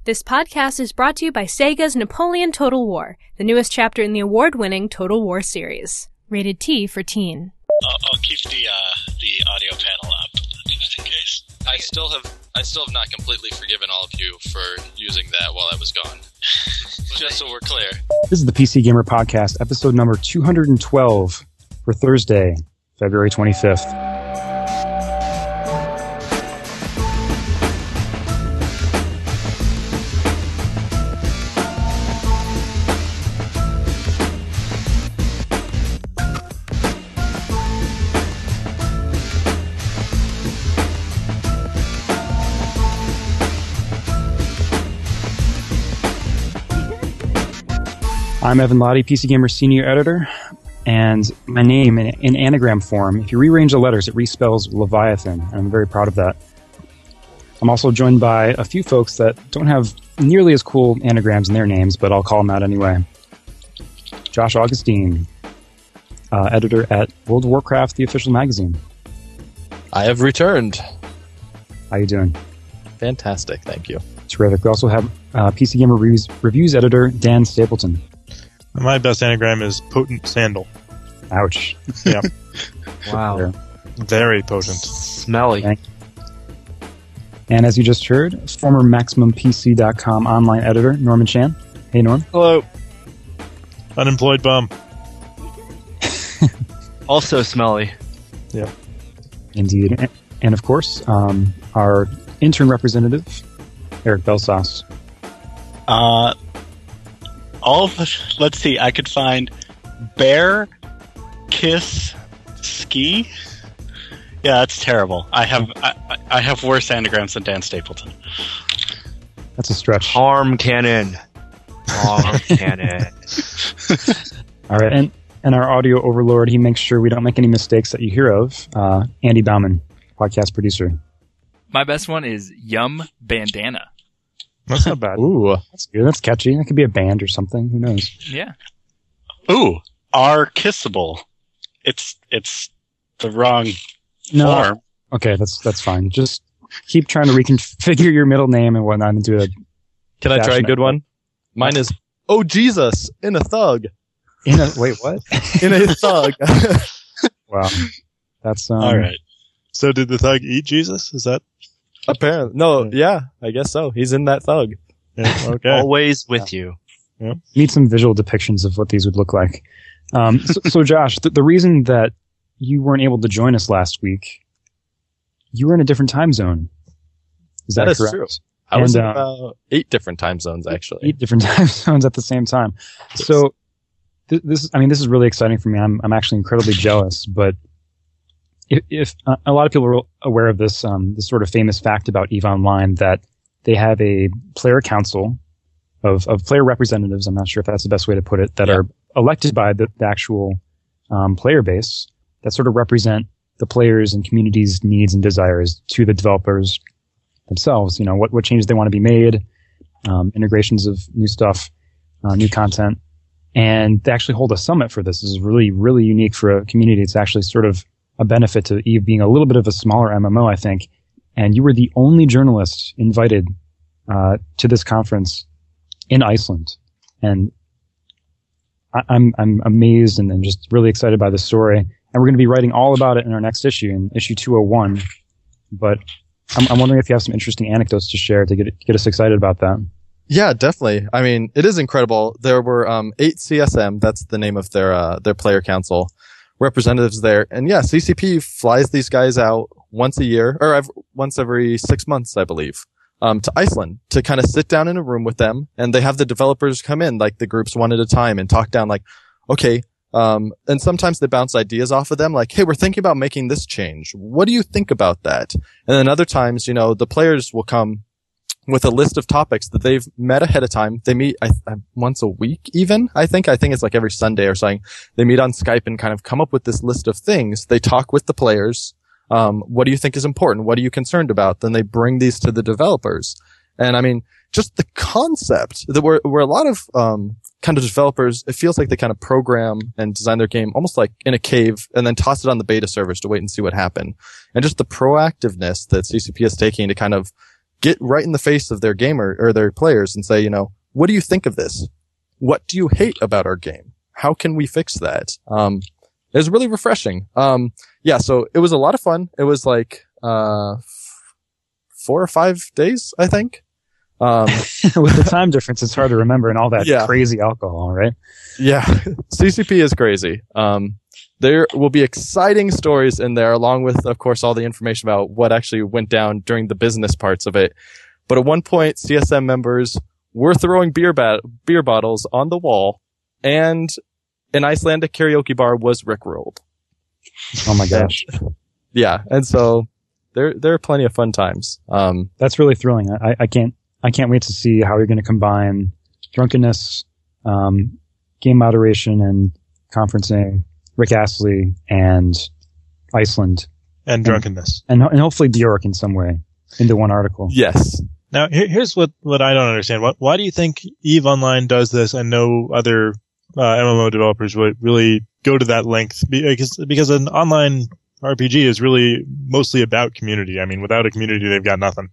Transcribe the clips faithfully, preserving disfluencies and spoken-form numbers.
This podcast is brought to you by Sega's Napoleon Total War, the newest chapter in the award-winning Total War series. Rated T for teen. I'll, I'll keep the uh, the audio panel up just in case. I still have I still have not completely forgiven all of you for using that while I was gone. Just so we're clear. This is the P C Gamer Podcast, episode number two hundred twelve for Thursday, February twenty-fifth. I'm Evan Lottie, P C Gamer Senior Editor, and my name in, in anagram form, if you rearrange the letters, it respells Leviathan, and I'm very proud of that. I'm also joined by a few folks that don't have nearly as cool anagrams in their names, but I'll call them out anyway. Josh Augustine, uh, editor at World of Warcraft, the official magazine. I have returned. How you doing? Fantastic, thank you. Terrific. We also have uh, P C Gamer Reviews, Reviews editor Dan Stapleton. My best anagram is potent sandal. Ouch. Yeah. Wow. Very potent. Smelly. Thank you. And as you just heard, former Maximum P C dot com online editor, Norman Chan. Hey, Norm. Hello. Unemployed bum. Also smelly. Yeah. Indeed. And, and of course, um, our intern representative, Eric Belsaus. Uh, all of us, let's see, I could find bear, kiss, ski. Yeah, that's terrible. I have I, I have worse anagrams than Dan Stapleton. That's a stretch. Harm cannon. Harm cannon. All right, and and our audio overlord, he makes sure we don't make any mistakes that you hear of. Uh, Andy Bauman, podcast producer. My best one is Yum Bandana. That's not bad. Ooh, that's good. That's catchy. That could be a band or something. Who knows? Yeah. Ooh, are kissable. It's it's the wrong No. form. Okay, that's that's fine. Just keep trying to reconfigure your middle name and whatnot and do it. Can I try a good one? Mine is, oh Jesus, in a thug. In a wait, what? In a thug. Wow, that's um, All right. So did the thug eat Jesus? Is that? Apparently. No, yeah, I guess so. He's in that thug. Yeah, okay. Always with you. Need some visual depictions of what these would look like. Um, so, so Josh, the, the reason that you weren't able to join us last week, you were in a different time zone. Is that, That is correct? true. I was And, in uh, about eight different time zones, actually. Eight different time zones at the same time. So th- this, I mean, this is really exciting for me. I'm, I'm actually incredibly jealous. But if, if uh, a lot of people are aware of this, um, this sort of famous fact about EVE Online that they have a player council of, of player representatives. I'm not sure if that's the best way to put it. That Yeah. are elected by the, the actual um, player base that sort of represent the players and community's needs and desires to the developers themselves. You know, what, what changes they want to be made, um, integrations of new stuff, uh, new content. And they actually hold a summit for this. This is really, really unique for a community. It's actually sort of a benefit to EVE being a little bit of a smaller M M O, I think. And you were the only journalist invited uh, to this conference in Iceland. And I, I'm I'm amazed and, and just really excited by the story. And we're going to be writing all about it in our next issue, in issue two oh one. But I'm, I'm wondering if you have some interesting anecdotes to share to get get us excited about that. Yeah, definitely. I mean, it is incredible. There were um, eight C S M, that's the name of their uh, their player council, representatives there. And yeah, C C P flies these guys out once a year, or ev- once every six months, I believe, um, to Iceland to kind of sit down in a room with them. And they have the developers come in, like the groups one at a time, and talk down like, okay, um, and sometimes they bounce ideas off of them, like, hey, we're thinking about making this change. What do you think about that? And then other times, you know, the players will come with a list of topics that they've met ahead of time. They meet I, I, once a week even, I think. I think it's like every Sunday or something. They meet on Skype and kind of come up with this list of things. They talk with the players. Um, what do you think is important? What are you concerned about? Then they bring these to the developers. And I mean, just the concept that where, where a lot of, um, kind of developers, it feels like they kind of program and design their game almost like in a cave and then toss it on the beta servers to wait and see what happened. And just the proactiveness that C C P is taking to kind of get right in the face of their gamer or their players and say, you know, what do you think of this? What do you hate about our game? How can we fix that? Um, it was really refreshing. Um, yeah, so it was a lot of fun. It was like, uh, f- four or five days, I think. Um, with the time difference, it's hard to remember and all that Yeah. crazy alcohol, right? yeah, C C P is crazy. Um, there will be exciting stories in there, along with, of course, all the information about what actually went down during the business parts of it. But at one point, C S M members were throwing beer bat- beer bottles on the wall, and an Icelandic karaoke bar was rickrolled. Oh my gosh. Yeah, and so there there are plenty of fun times. Um, That's really thrilling. I, I can't I can't wait to see how you're going to combine drunkenness, um, game moderation, and conferencing, Rick Astley, and Iceland, And drunkenness. and and hopefully Bjork in some way into one article. yes. Now, here, here's what, what I don't understand. What, why do you think EVE Online does this and no other uh, M M O developers would really go to that length? Because, because an online R P G is really mostly about community. I mean, without a community, they've got nothing.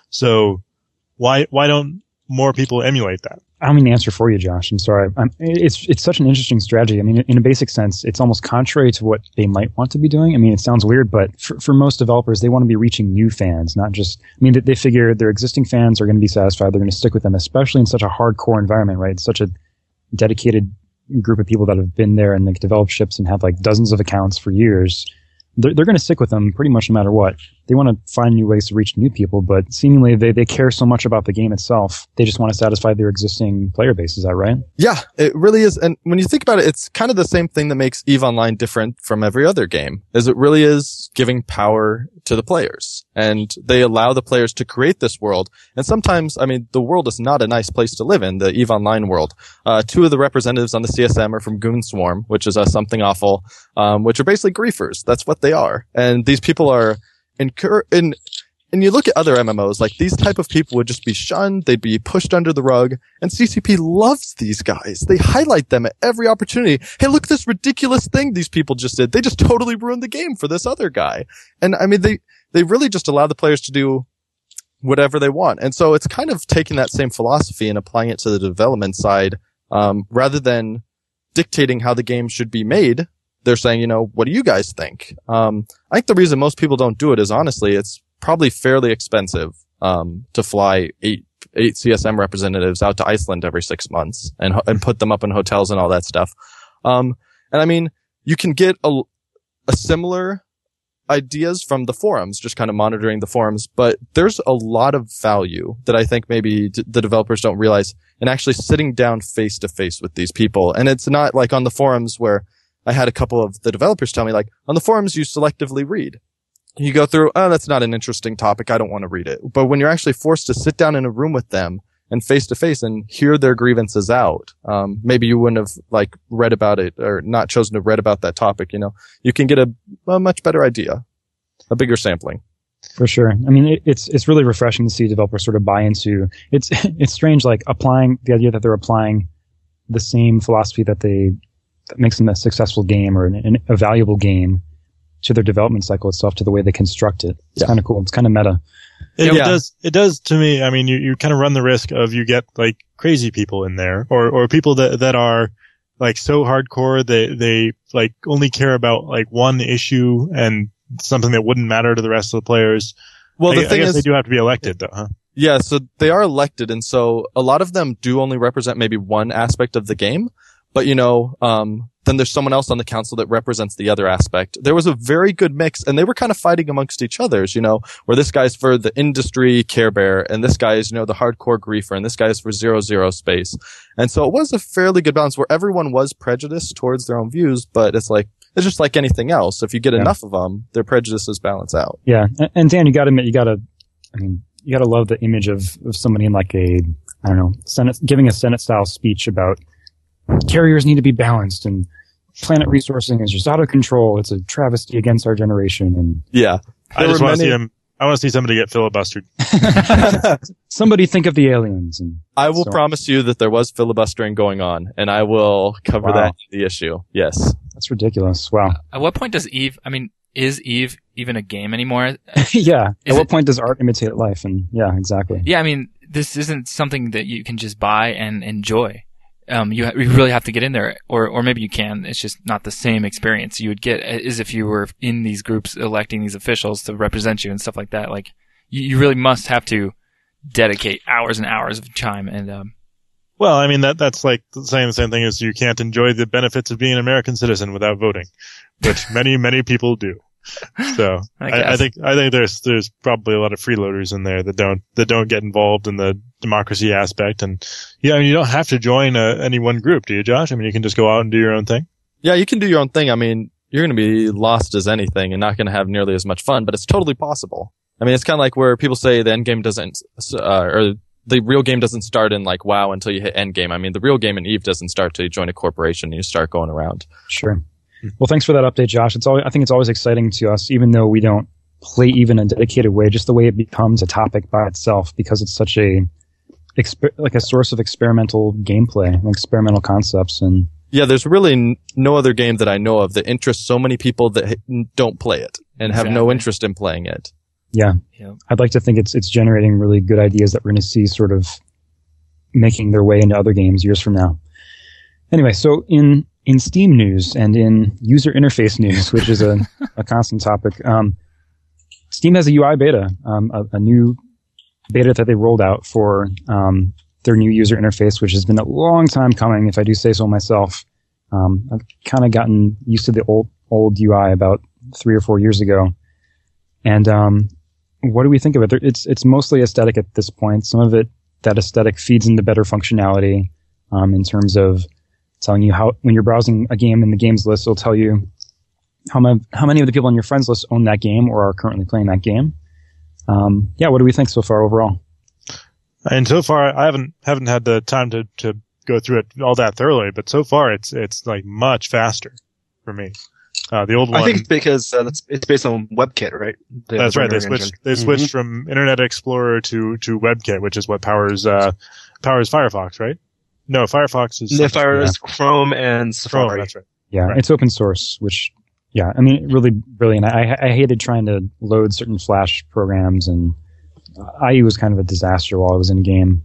So why why don't more people emulate that? I don't mean to answer for you, Josh. I'm sorry. I'm, it's it's such an interesting strategy. I mean, in a basic sense, it's almost contrary to what they might want to be doing. I mean, it sounds weird, but for, for most developers, they want to be reaching new fans, not just. I mean, they, they figure their existing fans are going to be satisfied. They're going to stick with them, especially in such a hardcore environment, right? It's such a dedicated group of people that have been there and like developed ships and have like dozens of accounts for years. They're, they're going to stick with them pretty much no matter what. They want to find new ways to reach new people, but seemingly they, they care so much about the game itself. They just want to satisfy their existing player base. Is that right? Yeah, it really is. And when you think about it, it's kind of the same thing that makes EVE Online different from every other game, is it really is giving power to the players. And they allow the players to create this world. And sometimes, I mean, the world is not a nice place to live in, the EVE Online world. Uh, two of the representatives on the C S M are from Goon Swarm, which is a something awful, um, which are basically griefers. That's what they are. And these people are incur- in, and you look at other M M Os, like these type of people would just be shunned, they'd be pushed under the rug, and C C P loves these guys. They highlight them at every opportunity. Hey, look at this ridiculous thing these people just did. They just totally ruined the game for this other guy. And I mean, they, they really just allow the players to do whatever they want. And so it's kind of taking that same philosophy and applying it to the development side, um, rather than dictating how the game should be made. They're saying, you know, what do you guys think? Um, I think the reason most people don't do it is honestly, it's probably fairly expensive, um, to fly eight, eight C S M representatives out to Iceland every six months and, and put them up in hotels and all that stuff. Um, and I mean, you can get a, a similar ideas from the forums, just kind of monitoring the forums, but there's a lot of value that I think maybe d- the developers don't realize in actually sitting down face to face with these people. And it's not like on the forums where I had a couple of the developers tell me, like, on the forums you selectively read. You go through, oh, that's not an interesting topic, I don't want to read it. But when you're actually forced to sit down in a room with them and face to face and hear their grievances out, um, maybe you wouldn't have like read about it or not chosen to read about that topic, you know, you can get a, a much better idea, a bigger sampling. For sure. I mean, it, it's it's really refreshing to see developers sort of buy into. It's it's strange, like applying the idea that they're applying the same philosophy that they that makes them a successful game or an, an, a valuable game to their development cycle itself, to the way they construct it. It's Yeah. kind of cool. It's kind of meta. It, Yeah. it does. It does to me. I mean, you, you kind of run the risk of you get like crazy people in there, or or people that that are like so hardcore they they like only care about like one issue and something that wouldn't matter to the rest of the players. Well, I, the I thing guess is, they do have to be elected, though, huh? yeah, so they are elected, and so a lot of them do only represent maybe one aspect of the game. But, you know, um, then there's someone else on the council that represents the other aspect. There was a very good mix, and they were kind of fighting amongst each others, you know, where this guy's for the industry Care Bear, and this guy is, you know, the hardcore griefer, and this guy is for zero zero space. And so it was a fairly good balance where everyone was prejudiced towards their own views, but it's like, it's just like anything else. If you get Yeah. enough of them, their prejudices balance out. Yeah. And, and Dan, you got to admit, you got to, I mean, you got to love the image of, of somebody in like a, I don't know, Senate, giving a Senate style speech about carriers need to be balanced and planet resourcing is just out of control. It's a travesty against our generation. And Yeah. I There just were want to many- see him. I want to see somebody get filibustered. somebody think of the aliens. And I will so- promise you that there was filibustering going on, and I will cover Wow. that in the issue. Yes. That's ridiculous. Wow. At what point does Eve? I mean, is Eve even a game anymore? yeah. Is At what it- point does art imitate life? And yeah, exactly. Yeah, I mean, this isn't something that you can just buy and enjoy. Um, you, ha- you really have to get in there, or or maybe you can. It's just not the same experience you would get as if you were in these groups electing these officials to represent you and stuff like that. Like, you, you really must have to dedicate hours and hours of time. And um, Well, I mean, that that's like saying the same thing as you can't enjoy the benefits of being an American citizen without voting, which many, many people do. So I I, guess. I think I think there's there's probably a lot of freeloaders in there that don't that don't get involved in the democracy aspect, and yeah, I mean, you don't have to join a, any one group, do you, Josh? I mean, you can just go out and do your own thing. Yeah, you can do your own thing. I mean, you're going to be lost as anything and not going to have nearly as much fun, but it's totally possible. I mean, it's kind of like where people say the end game doesn't, uh, or the real game doesn't start in like WoW until you hit end game. I mean, the real game in Eve doesn't start till you join a corporation and you start going around. Sure. Well, thanks for that update, Josh. It's always, I think it's always exciting to us, even though we don't play even in a dedicated way, just the way it becomes a topic by itself, because it's such a, exper- like a source of experimental gameplay and experimental concepts. And Yeah, there's really n- no other game that I know of that interests so many people that h- don't play it and have no Exactly. interest in playing it. yeah, Yep. I'd like to think it's, it's generating really good ideas that we're going to see sort of making their way into other games years from now. Anyway, so in, in Steam news and in user interface news, which is a, a constant topic, um, Steam has a U I beta, um, a, a new beta that they rolled out for um, their new user interface, which has been a long time coming, if I do say so myself. Um, I've kind of gotten used to the old old U I about three or four years ago. And um, what do we think of it? It's it's mostly aesthetic at this point. Some of it, that aesthetic feeds into better functionality um, in terms of telling you how, when you're browsing a game in the games list, it'll tell you how, ma- how many of the people on your friends list own that game or are currently playing that game. Um, yeah, what do we think so far overall? And so far, I haven't haven't had the time to, to go through it all that thoroughly, but so far it's it's like much faster for me. Uh, the old one. I think it's because uh, that's, it's based on WebKit, right? The That's right. They rendering switched. engine. They switched from Internet Explorer to to WebKit, which is what powers uh, powers Firefox, right? No, Firefox is The Fire is Chrome and Safari. Chrome. That's right. Yeah, Right. it's open source, which, yeah, I mean, really brilliant. I, I hated trying to load certain Flash programs, and I E was kind of a disaster while I was in game.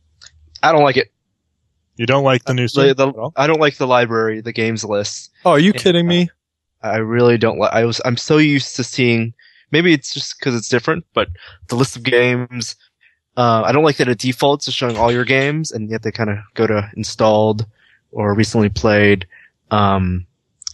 I don't like it. You don't like the new The, stuff at the, all? I don't like the library, the games list. Oh, are you Yeah. kidding me? I really don't like. I was. I'm so used to seeing. Maybe it's just because it's different, but the list of games. Uh, I don't like that it defaults to showing all your games, and yet they kind of go to installed or recently played. Um,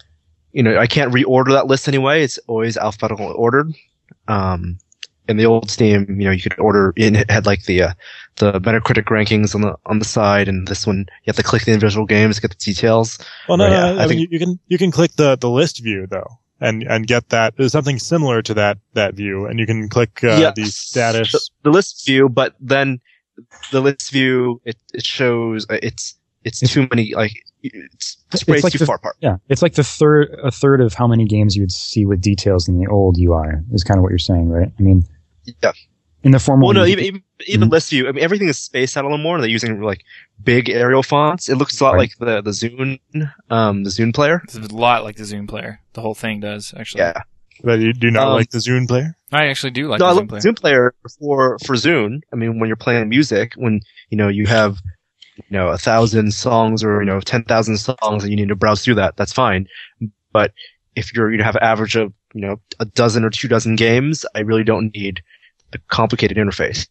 you know, I can't reorder that list anyway. It's always alphabetical ordered. Um, in the old Steam, you know, you could order. It had like the uh, the Metacritic rankings on the on the side, and this one you have to click the individual games to get the details. Well, no, Right, no, yeah, no, I I mean, think- you, you can you can click the, the list view though, and and get that. There's something similar to that that view, and you can click uh, Yes. the status. the, the list view, but then the list view it it shows uh, it's it's too many like it's sprayed like too the- far apart. Yeah, it's like the third, a third of how many games you would see with details in the old U I is kind of what you're saying, right? I mean, Yeah. in the formal. Well, no, you- even even, even Mhm. list view. I mean, everything is spaced out a little more. They're using like big Arial fonts. It looks a lot Right. like the the Zune, um, the Zune player. It's a lot like the Zune player. The whole thing does, actually. Yeah. But you do not Um, like the Zune player? I actually do like no, I the love Zune player. Zune player for for Zune. I mean, when you're playing music, when you know you have you know a thousand songs or you know ten thousand songs, and you need to browse through that, that's fine. But if you're you have an average of you know a dozen or two dozen games, I really don't need a complicated interface.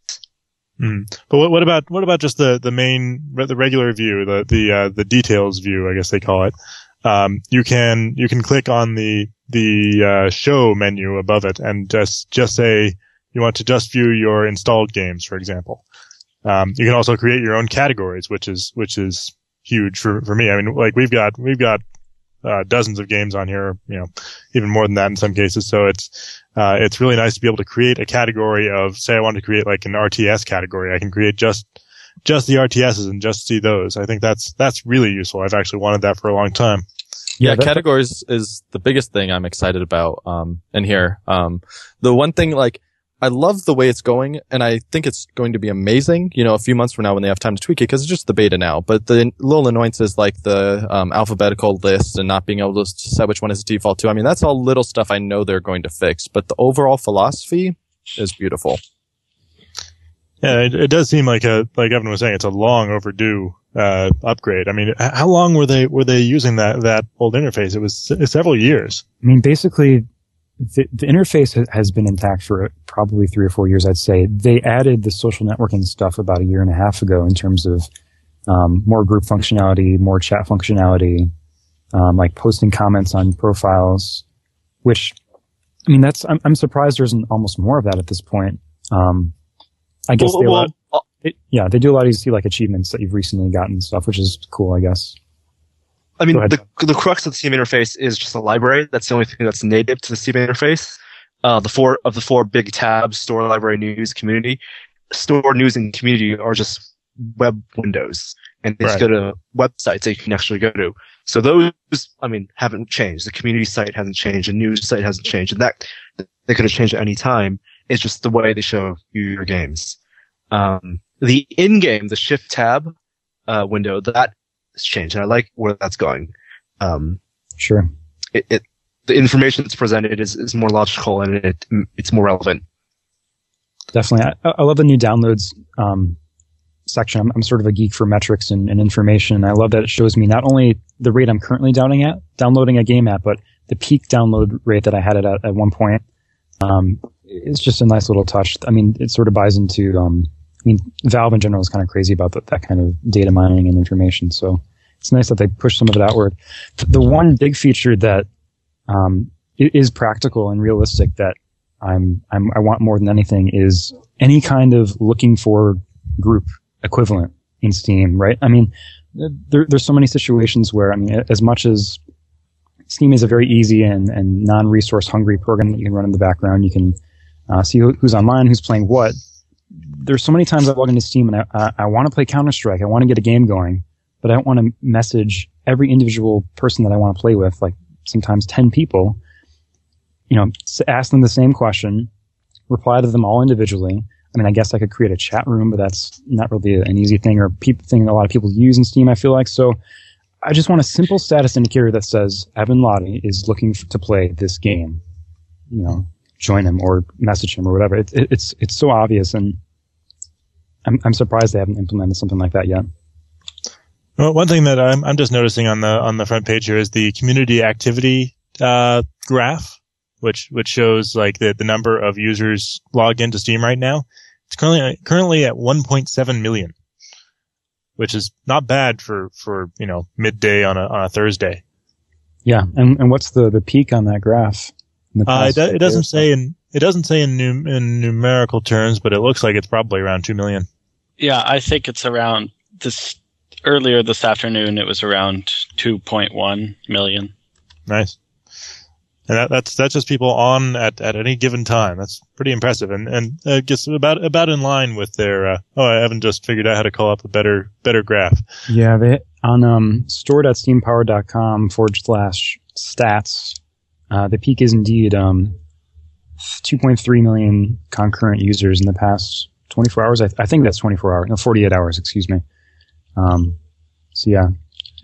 Mm. But what, what about what about just the the main the regular view, the the uh, the details view, I guess they call it. Um, you can you can click on the the uh, show menu above it and just just say you want to just view your installed games, for example. Um, you can also create your own categories, which is which is huge for for me. I mean, like we've got we've got uh, dozens of games on here, you know, even more than that in some cases. So it's uh, it's really nice to be able to create a category of, say, I want to create like an R T S category. I can create just just the R T Ss and just see those. I think that's that's really useful. I've actually wanted that for a long time. Yeah, that- categories is the biggest thing I'm excited about um in here. Um the one thing like I love the way it's going, and I think it's going to be amazing, you know, a few months from now when they have time to tweak it, because it's just the beta now. But the little annoyances like the um, alphabetical list and not being able to set which one is default to, I mean, that's all little stuff I know they're going to fix. But the overall philosophy is beautiful. Yeah, it, it does seem like a like Evan was saying, it's a long overdue uh, upgrade. I mean, how long were they were they using that that old interface? It was s- several years. I mean, basically, the, the interface ha- has been intact for probably three or four years, I'd say. They added the social networking stuff about a year and a half ago in terms of um, more group functionality, more chat functionality, um, like posting comments on profiles, which, I mean, that's, I'm, I'm surprised there isn't almost more of that at this point. Um, I guess Well, they well, allow, it, yeah, they do allow you to see like achievements that you've recently gotten and stuff, which is cool, I guess. I mean, Go ahead. the the crux of the Steam interface is just a library. That's the only thing that's native to the Steam interface. Uh, the four of the four big tabs: store, library, news, community. Store, news, and community are just web windows, and they just Right. go to websites that you can actually go to. So those, I mean, haven't changed. The community site hasn't changed. The news site hasn't changed, and that they could have changed at any time. It's just the way they show you your games. Um, the in-game, the Shift tab uh, window, that has changed, and I like where that's going. Um, Sure. it, it the information that's presented is, is more logical, and it it's more relevant. Definitely. I, I love the new downloads um, section. I'm, I'm sort of a geek for metrics and, and information. I love that it shows me not only the rate I'm currently downloading at, downloading a game at, but the peak download rate that I had it at at one point. Um, it's just a nice little touch. I mean, it sort of buys into, um, I mean, Valve in general is kind of crazy about the, that kind of data mining and information. So it's nice that they push some of it outward. The one big feature that um, is practical and realistic that I'm, I'm, I want more than anything is any kind of looking for group equivalent in Steam, right? I mean, there, there's so many situations where, I mean, as much as Steam is a very easy and, and non-resource hungry program that you can run in the background, you can uh, see who, who's online, who's playing what. There's so many times I log into Steam and I, I, I want to play Counter-Strike, I want to get a game going, but I don't want to message every individual person that I want to play with, like sometimes ten people, you know, ask them the same question, reply to them all individually. I mean, I guess I could create a chat room, but that's not really an easy thing or peop- thing a lot of people use in Steam, I feel like. So I just want a simple status indicator that says Evan Lottie is looking f- to play this game. You know, join him or message him or whatever. It, it, it's it's so obvious, and I'm I'm surprised they haven't implemented something like that yet. Well, one thing that I'm I'm just noticing on the on the front page here is the community activity uh, graph, which which shows like the the number of users logged into Steam right now. It's currently currently at one point seven million, which is not bad for for you know midday on a on a Thursday. Yeah, and and what's the the peak on that graph? In the Uh, past it, do- it doesn't year? say in it doesn't say in num- in numerical terms, but it looks like it's probably around two million. Yeah, I think it's around this earlier this afternoon. It was around two point one million. Nice. And that, that's that's just people on at, at any given time. That's pretty impressive, and and uh, just about about in line with their. Uh, oh, I haven't just figured out how to call up a better better graph. Yeah, they on um store.steampower.com forward slash stats. Uh, the peak is indeed um two point three million concurrent users in the past twenty-four hours. I, th- I think that's twenty-four hours. No, forty-eight hours. Excuse me. Um. So yeah.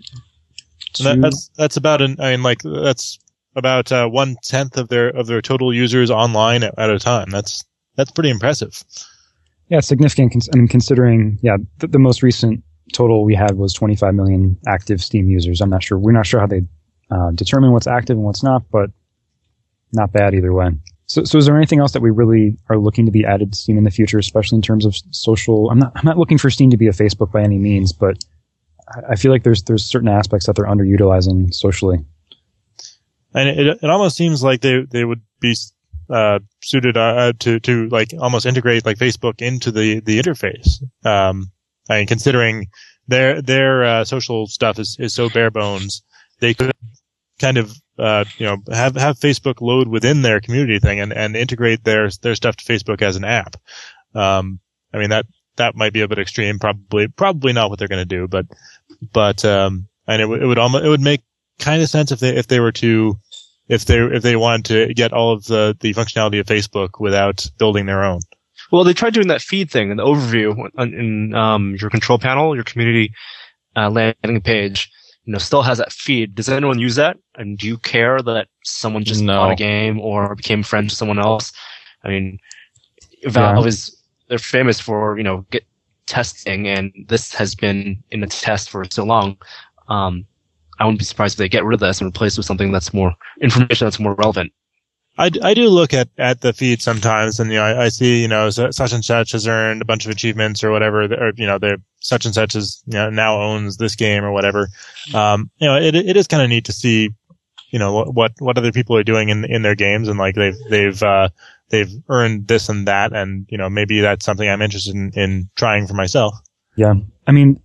So that, that's that's about an. I mean, like that's about uh, one tenth of their of their total users online at, at a time. That's that's pretty impressive. Yeah, it's significant. Cons- I mean, considering yeah, the, the most recent total we had was twenty-five million active Steam users. I'm not sure. We're not sure how they uh, determine what's active and what's not, but not bad either way. So, so is there anything else that we really are looking to be added to Steam in the future, especially in terms of social? I'm not. I'm not looking for Steam to be a Facebook by any means, but I, I feel like there's there's certain aspects that they're underutilizing socially. And it it almost seems like they they would be uh, suited uh, to to like almost integrate like Facebook into the the interface. Um, I mean, considering their their uh, social stuff is is so bare bones, they could kind of uh, you know have have Facebook load within their community thing and, and integrate their their stuff to Facebook as an app. Um, I mean that that might be a bit extreme, probably probably not what they're going to do, but but um, and it, w- it would almost it would make kind of sense if they if they were to if they if they wanted to get all of the, the functionality of Facebook without building their own. Well, they tried doing that feed thing in the overview in, in um, your control panel, your community uh, landing page. You know, still has that feed. Does anyone use that? And do you care that someone just No. bought a game or became friends with someone else? I mean, Valve Yeah. is they're famous for you know get testing, and this has been in a test for so long. Um, I wouldn't be surprised if they get rid of this and replace it with something that's more information that's more relevant. I, I do look at, at the feed sometimes, and you know I, I see you know such and such has earned a bunch of achievements or whatever, or you know the such and such is you know, now owns this game or whatever. Um, you know it it is kind of neat to see you know what what other people are doing in in their games, and like they've they've uh, they've earned this and that, and you know maybe that's something I'm interested in, in trying for myself. Yeah, I mean,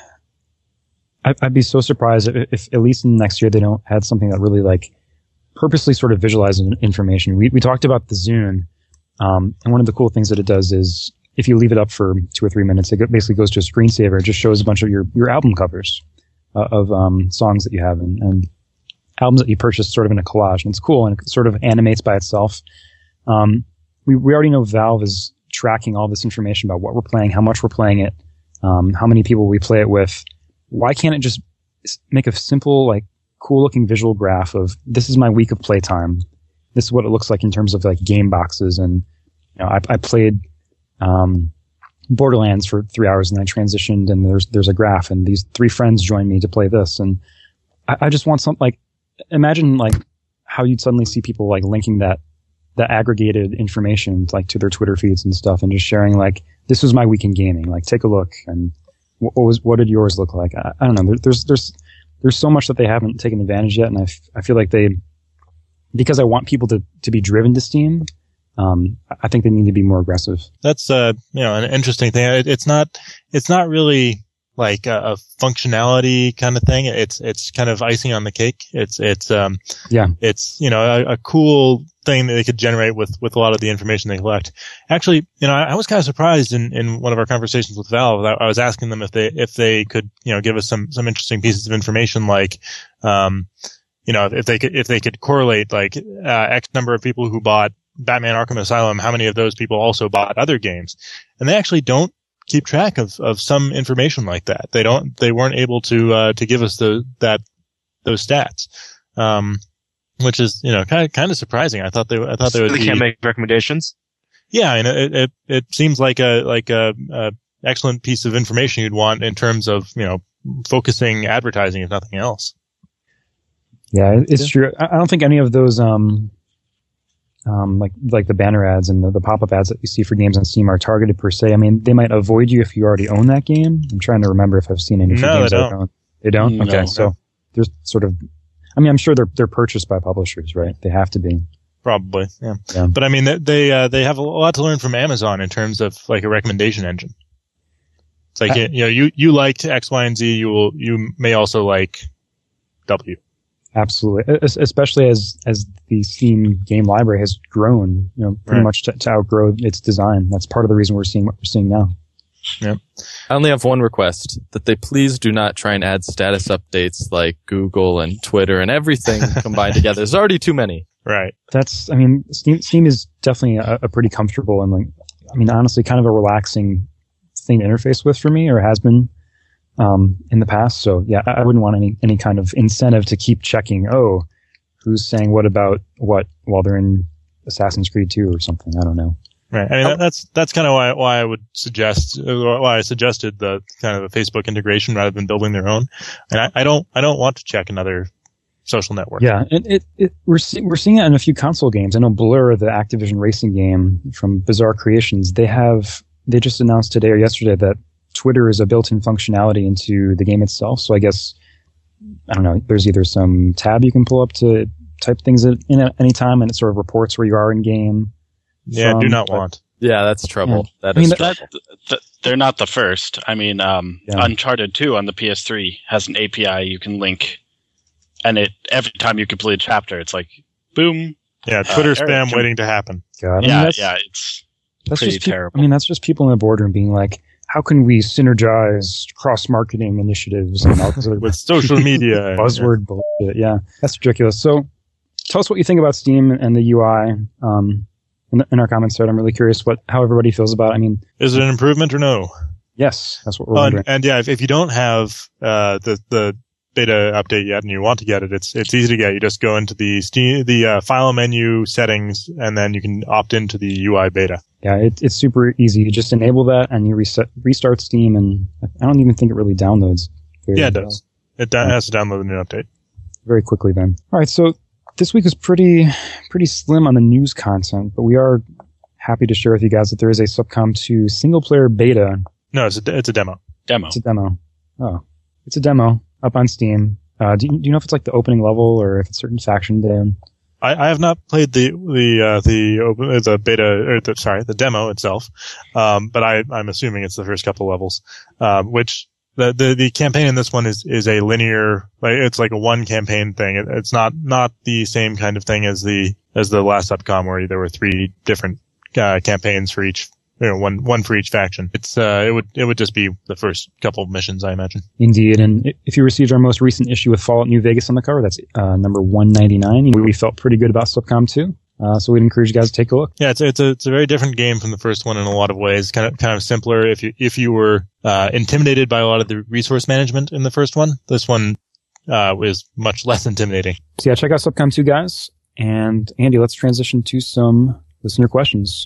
I'd, I'd be so surprised if, if at least in the next year they don't have something that really like purposely sort of visualizes information. We we talked about the Zune, um, and one of the cool things that it does is if you leave it up for two or three minutes, it basically goes to a screensaver. It just shows a bunch of your your album covers uh, of um, songs that you have and, and albums that you purchased sort of in a collage, and it's cool and it sort of animates by itself. Um, we we already know Valve is tracking all this information about what we're playing, how much we're playing it, um, how many people we play it with. Why can't it just make a simple, like, cool looking visual graph of this is my week of playtime. This is what it looks like in terms of like game boxes. And, you know, I, I played, um, Borderlands for three hours and I transitioned and there's, there's a graph and these three friends joined me to play this. And I, I just want something like, imagine like how you'd suddenly see people like linking that, that aggregated information like to their Twitter feeds and stuff and just sharing like, this was my week in gaming. Like take a look and what, what was, what did yours look like? I, I don't know. There, there's, there's, There's so much that they haven't taken advantage yet, and I, f- I feel like they, because I want people to, to be driven to Steam, um, I think they need to be more aggressive. That's uh you know an interesting thing. It, it's not it's not really like a, a functionality kind of thing. It's it's kind of icing on the cake. It's it's um Yeah. it's you know a, a cool thing that they could generate with with a lot of the information they collect. Actually, you know, I, I was kind of surprised in, in one of our conversations with Valve. I, I was asking them if they if they could you know give us some some interesting pieces of information like um you know if they could if they could correlate like uh, X number of people who bought Batman Arkham Asylum, how many of those people also bought other games, and they actually don't keep track of, of some information like that. They don't, they weren't able to, uh, to give us the, that, those stats. Um, which is, you know, kind of, kind of surprising. I thought they, I thought they would They be, can't make recommendations. yeah, and it, it, it seems like a, like a, a excellent piece of information you'd want in terms of, you know, focusing advertising, if nothing else. Yeah, it's true. I I don't think any of those, um, um, like, like the banner ads and the, the pop-up ads that you see for games on Steam are targeted per se. I mean, they might avoid you if you already own that game. I'm trying to remember if I've seen any for No, games they I don't. own. They don't? No. Okay, so there's sort of, I mean, I'm sure they're, they're purchased by publishers, right? They have to be. Probably, yeah. Yeah. But I mean, they, they, uh, they have a lot to learn from Amazon in terms of like a recommendation engine. It's like, Uh, you know, you, you liked X, Y, and Z, you will, you may also like W. Absolutely. Es- Especially as, as the Steam game library has grown, you know, pretty Right. much to, to outgrow its design. That's part of the reason we're seeing what we're seeing now. I only have one request, that they please do not try and add status updates like Google and Twitter and everything combined together. There's already too many. Right. That's, I mean, Steam, Steam is definitely a, a pretty comfortable and like, I mean, honestly, kind of a relaxing thing to interface with for me, or has been, um, in the past. So yeah, I, I wouldn't want any, any kind of incentive to keep checking, oh, who's saying what about what while they're in Assassin's Creed two or something. I don't know. Right. I mean, that, that's, that's kind of why, why I would suggest, uh, why I suggested the kind of the Facebook integration rather than building their own. And I, I don't, I don't want to check another social network. Yeah, and it, it we're see, we're seeing it in a few console games. I know Blur, the Activision racing game from Bizarre Creations, they have they just announced today or yesterday that Twitter is a built-in functionality into the game itself. So I guess I don't know. There's either some tab you can pull up to type things in at any time, and it sort of reports where you are in game. Yeah, from, do not but- want. Yeah, that's trouble. That I is mean, trouble. That, th- they're not the first. I mean, um, Yeah. Uncharted two on the P S three has an A P I you can link, and it every time you complete a chapter, it's like, boom. Yeah, Twitter Uh, spam Eric, can- waiting to happen. God, I mean, Yeah, that's, yeah, it's that's pretty just peop- terrible. I mean, that's just people in the boardroom being like, how can we synergize cross-marketing initiatives and all this other With social media. buzzword bullshit? Yeah, that's ridiculous. So tell us what you think about Steam and the U I um, in, the, in our comments thread. I'm really curious what how everybody feels about it. I mean, is it an improvement or no? Yes, that's what we're oh, wondering. And, and yeah, if, if you don't have uh, the the beta update yet and you want to get it, it's it's easy to get. You just go into the Steam, the uh, file menu settings, and then you can opt into the U I beta. Yeah, it, it's super easy. You just enable that and you reset, restart Steam, and I don't even think it really downloads. Yeah, it does. It do- has to download the new update very quickly. Then, all right. So this week is pretty pretty slim on the news content, but we are happy to share with you guys that there is a Subcom two single player beta. No, it's a it's a demo. Demo. It's a demo. Oh, it's a demo up on Steam. Uh, do you, do you know if it's like the opening level or if it's certain faction day? I, I have not played the the uh, the open, the beta or the sorry the demo itself, um, but I I'm assuming it's the first couple levels, um, which the, the the campaign in this one is is a linear, like it's like a one campaign thing. It, it's not not the same kind of thing as the as the last Subcom where there were three different uh, campaigns for each. You know, one one for each faction. It's uh, it would it would just be the first couple of missions, I imagine. Indeed, and if you received our most recent issue with Fallout New Vegas on the cover, that's uh, number one ninety-nine. We felt pretty good about Subcom two, uh, so we'd encourage you guys to take a look. Yeah, it's it's a it's a very different game from the first one in a lot of ways. Kind of kind of simpler. If you if you were uh, intimidated by a lot of the resource management in the first one, this one uh, is much less intimidating. So yeah, check out Subcom two, guys. And Andy, let's transition to some listener questions.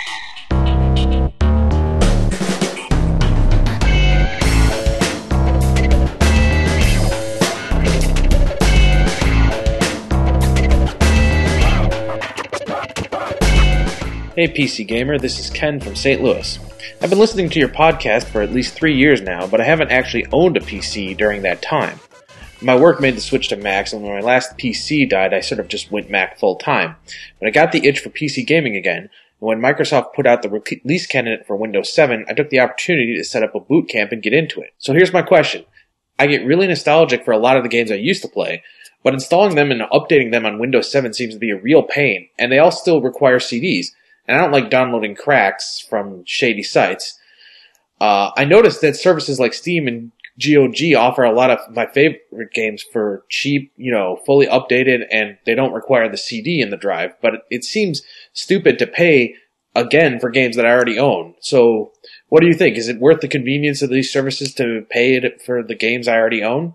Hey P C Gamer, this is Ken from Saint Louis. I've been listening to your podcast for at least three years now, but I haven't actually owned a P C during that time. My work made the switch to Macs, and when my last P C died, I sort of just went Mac full time. But I got the itch for P C gaming again, and when Microsoft put out the release candidate for Windows seven, I took the opportunity to set up a boot camp and get into it. So here's my question. I get really nostalgic for a lot of the games I used to play, but installing them and updating them on Windows seven seems to be a real pain, and they all still require C Ds. And I don't like downloading cracks from shady sites. Uh, I noticed that services like Steam and G O G offer a lot of my favorite games for cheap, you know, fully updated, and they don't require the C D in the drive. But it seems stupid to pay again for games that I already own. So what do you think? Is it worth the convenience of these services to pay it for the games I already own?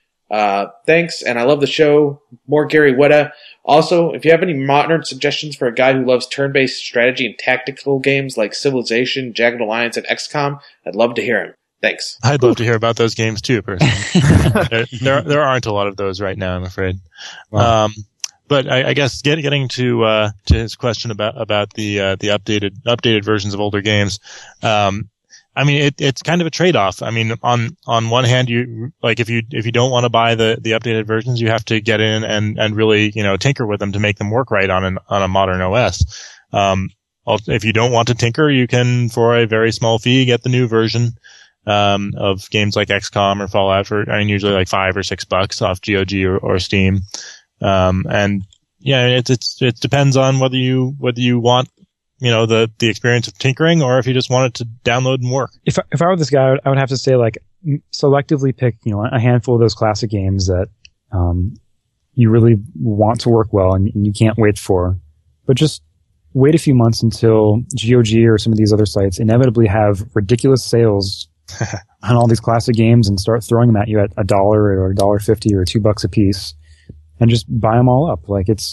Uh, thanks, and I love the show. More Gary Whitta. Also, if you have any modern suggestions for a guy who loves turn-based strategy and tactical games like Civilization, Jagged Alliance, and X COM, I'd love to hear him. Thanks. I'd love to hear about those games too, personally. there, there there aren't a lot of those right now, I'm afraid. Wow. Um, but I, I guess get, getting to uh, to his question about about the uh, the updated updated versions of older games. Um, I mean, it, it's kind of a trade-off. I mean, on, on one hand, you, like, if you, if you don't want to buy the, the updated versions, you have to get in and, and really, you know, tinker with them to make them work right on an, on a modern O S. Um, if you don't want to tinker, you can, for a very small fee, get the new version, um, of games like X COM or Fallout for, I mean, usually like five or six bucks off G O G or, or Steam. Um, and yeah, it's, it's, it depends on whether you, whether you want, you know, the, the experience of tinkering, or if you just want it to download and work. If, if I were this guy, I would, I would have to say, like, selectively pick, you know, a handful of those classic games that, um, you really want to work well and, and you can't wait for. But just wait a few months until G O G or some of these other sites inevitably have ridiculous sales on all these classic games and start throwing them at you at a dollar or a dollar fifty or two bucks a piece and just buy them all up. Like, it's,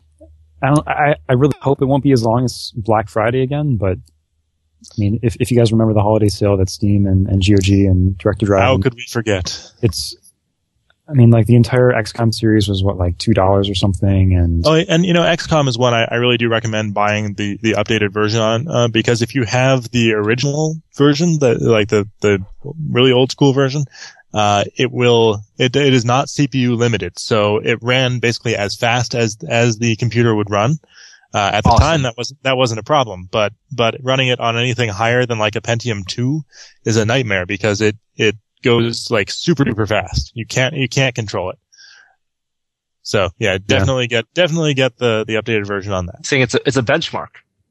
I don't, I, I really hope it won't be as long as Black Friday again, but I mean, if, if you guys remember the holiday sale that Steam and, and G O G and Director Drive. How could we forget? It's, I mean, like, the entire X COM series was what, like two dollars or something, and. Oh, and you know, X COM is one I, I really do recommend buying the, the updated version on, uh, because if you have the original version, the, like the, the really old school version, uh, it will, it, it is not C P U limited. So it ran basically as fast as, as the computer would run. Uh, at the awesome. time, that wasn't, that wasn't a problem, but, but running it on anything higher than like a Pentium two is a nightmare because it, it goes like super duper fast. You can't, you can't control it. So yeah, definitely yeah. get, definitely get the, the updated version on that. Saying it's a, it's a benchmark.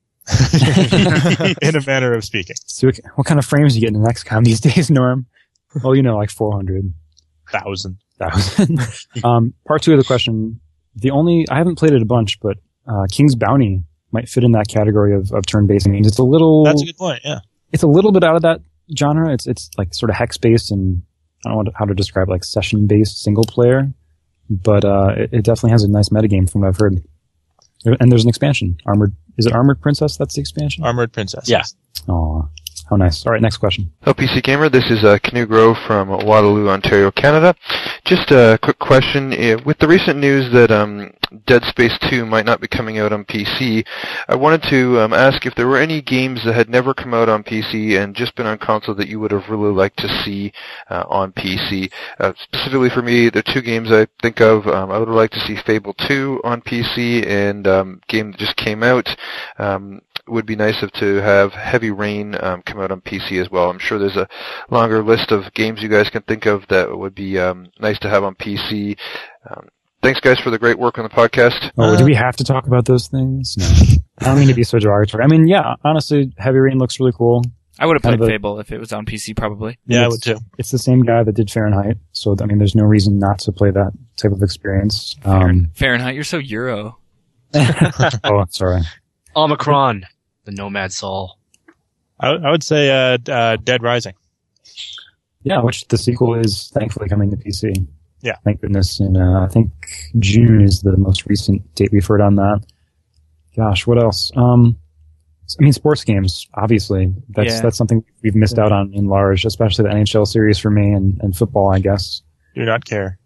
In a manner of speaking. So what kind of frames you get in the X COM these days, Norm? Well, you know, like four hundred. Thousand. Thousand. um, part two of the question the only I haven't played it a bunch, but uh, King's Bounty might fit in that category of, of turn-based games. It's a little. That's a good point. Yeah, it's a little bit out of that genre. It's it's like sort of hex-based and I don't know how to describe it, like session-based single player, but uh, it, it definitely has a nice metagame from what I've heard. And there's an expansion. Armored is it Armored Princess? That's the expansion. Armored Princess. Yeah. Aw, how nice. All right, next question. Hello, P C Gamer. This is uh, Canoe Grove from Waterloo, Ontario, Canada. Just a quick question. Uh, With the recent news that um, Dead Space two might not be coming out on P C, I wanted to um, ask if there were any games that had never come out on P C and just been on console that you would have really liked to see uh, on P C. Uh, specifically for me, the two games I think of, um, I would have liked to see Fable two on P C and um, game that just came out. Um, it would be nice if to have Heavy Rain um, come out on P C as well. I'm sure there's a longer list of games you guys can think of that would be um, nice to have on P C. Um, thanks, guys, for the great work on the podcast. Oh, Uh, do we have to talk about those things? No. I don't mean to be so derogatory. I mean, yeah, honestly, Heavy Rain looks really cool. I would have Kind played of a- Fable if it was on P C, probably. Yeah, I It's- would too. It's the same guy that did Fahrenheit, so I mean, there's no reason not to play that type of experience. Um, Fahrenheit, you're so Euro. oh, sorry. Omicron, the Nomad Soul. I, I would say uh, uh, Dead Rising. Yeah, which the sequel is thankfully coming to P C. Yeah. Thank goodness. And uh, I think June is the most recent date we've heard on that. Gosh, what else? Um, I mean, sports games, obviously. That's Yeah. that's something we've missed out on in large, especially the N H L series for me and, and football, I guess. Do not care.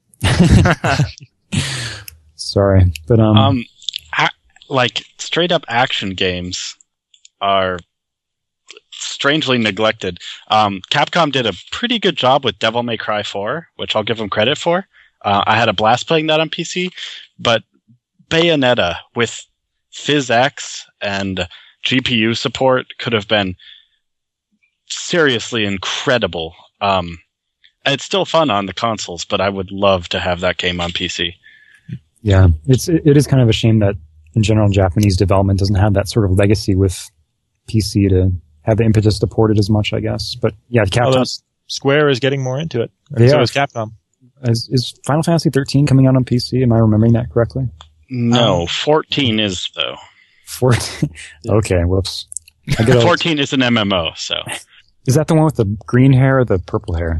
Sorry. But um, Um, a- like straight up action games are strangely neglected. Um, Capcom did a pretty good job with Devil May Cry four, which I'll give them credit for. Uh, I had a blast playing that on P C, but Bayonetta with PhysX and G P U support could have been seriously incredible. Um, it's still fun on the consoles, but I would love to have that game on P C. yeah, it's it, it is kind of a shame that in general Japanese development doesn't have that sort of legacy with P C to have the impetus to port it as much, I guess. But yeah, Although Capcom S- Square is getting more into it. And They so are. is Capcom. is, is Final Fantasy thirteen coming out on P C? Am I remembering that correctly? No, Um, fourteen is though. fourteen. Okay, whoops. I get all- fourteen is an M M O, so. Is that the one with the green hair or the purple hair?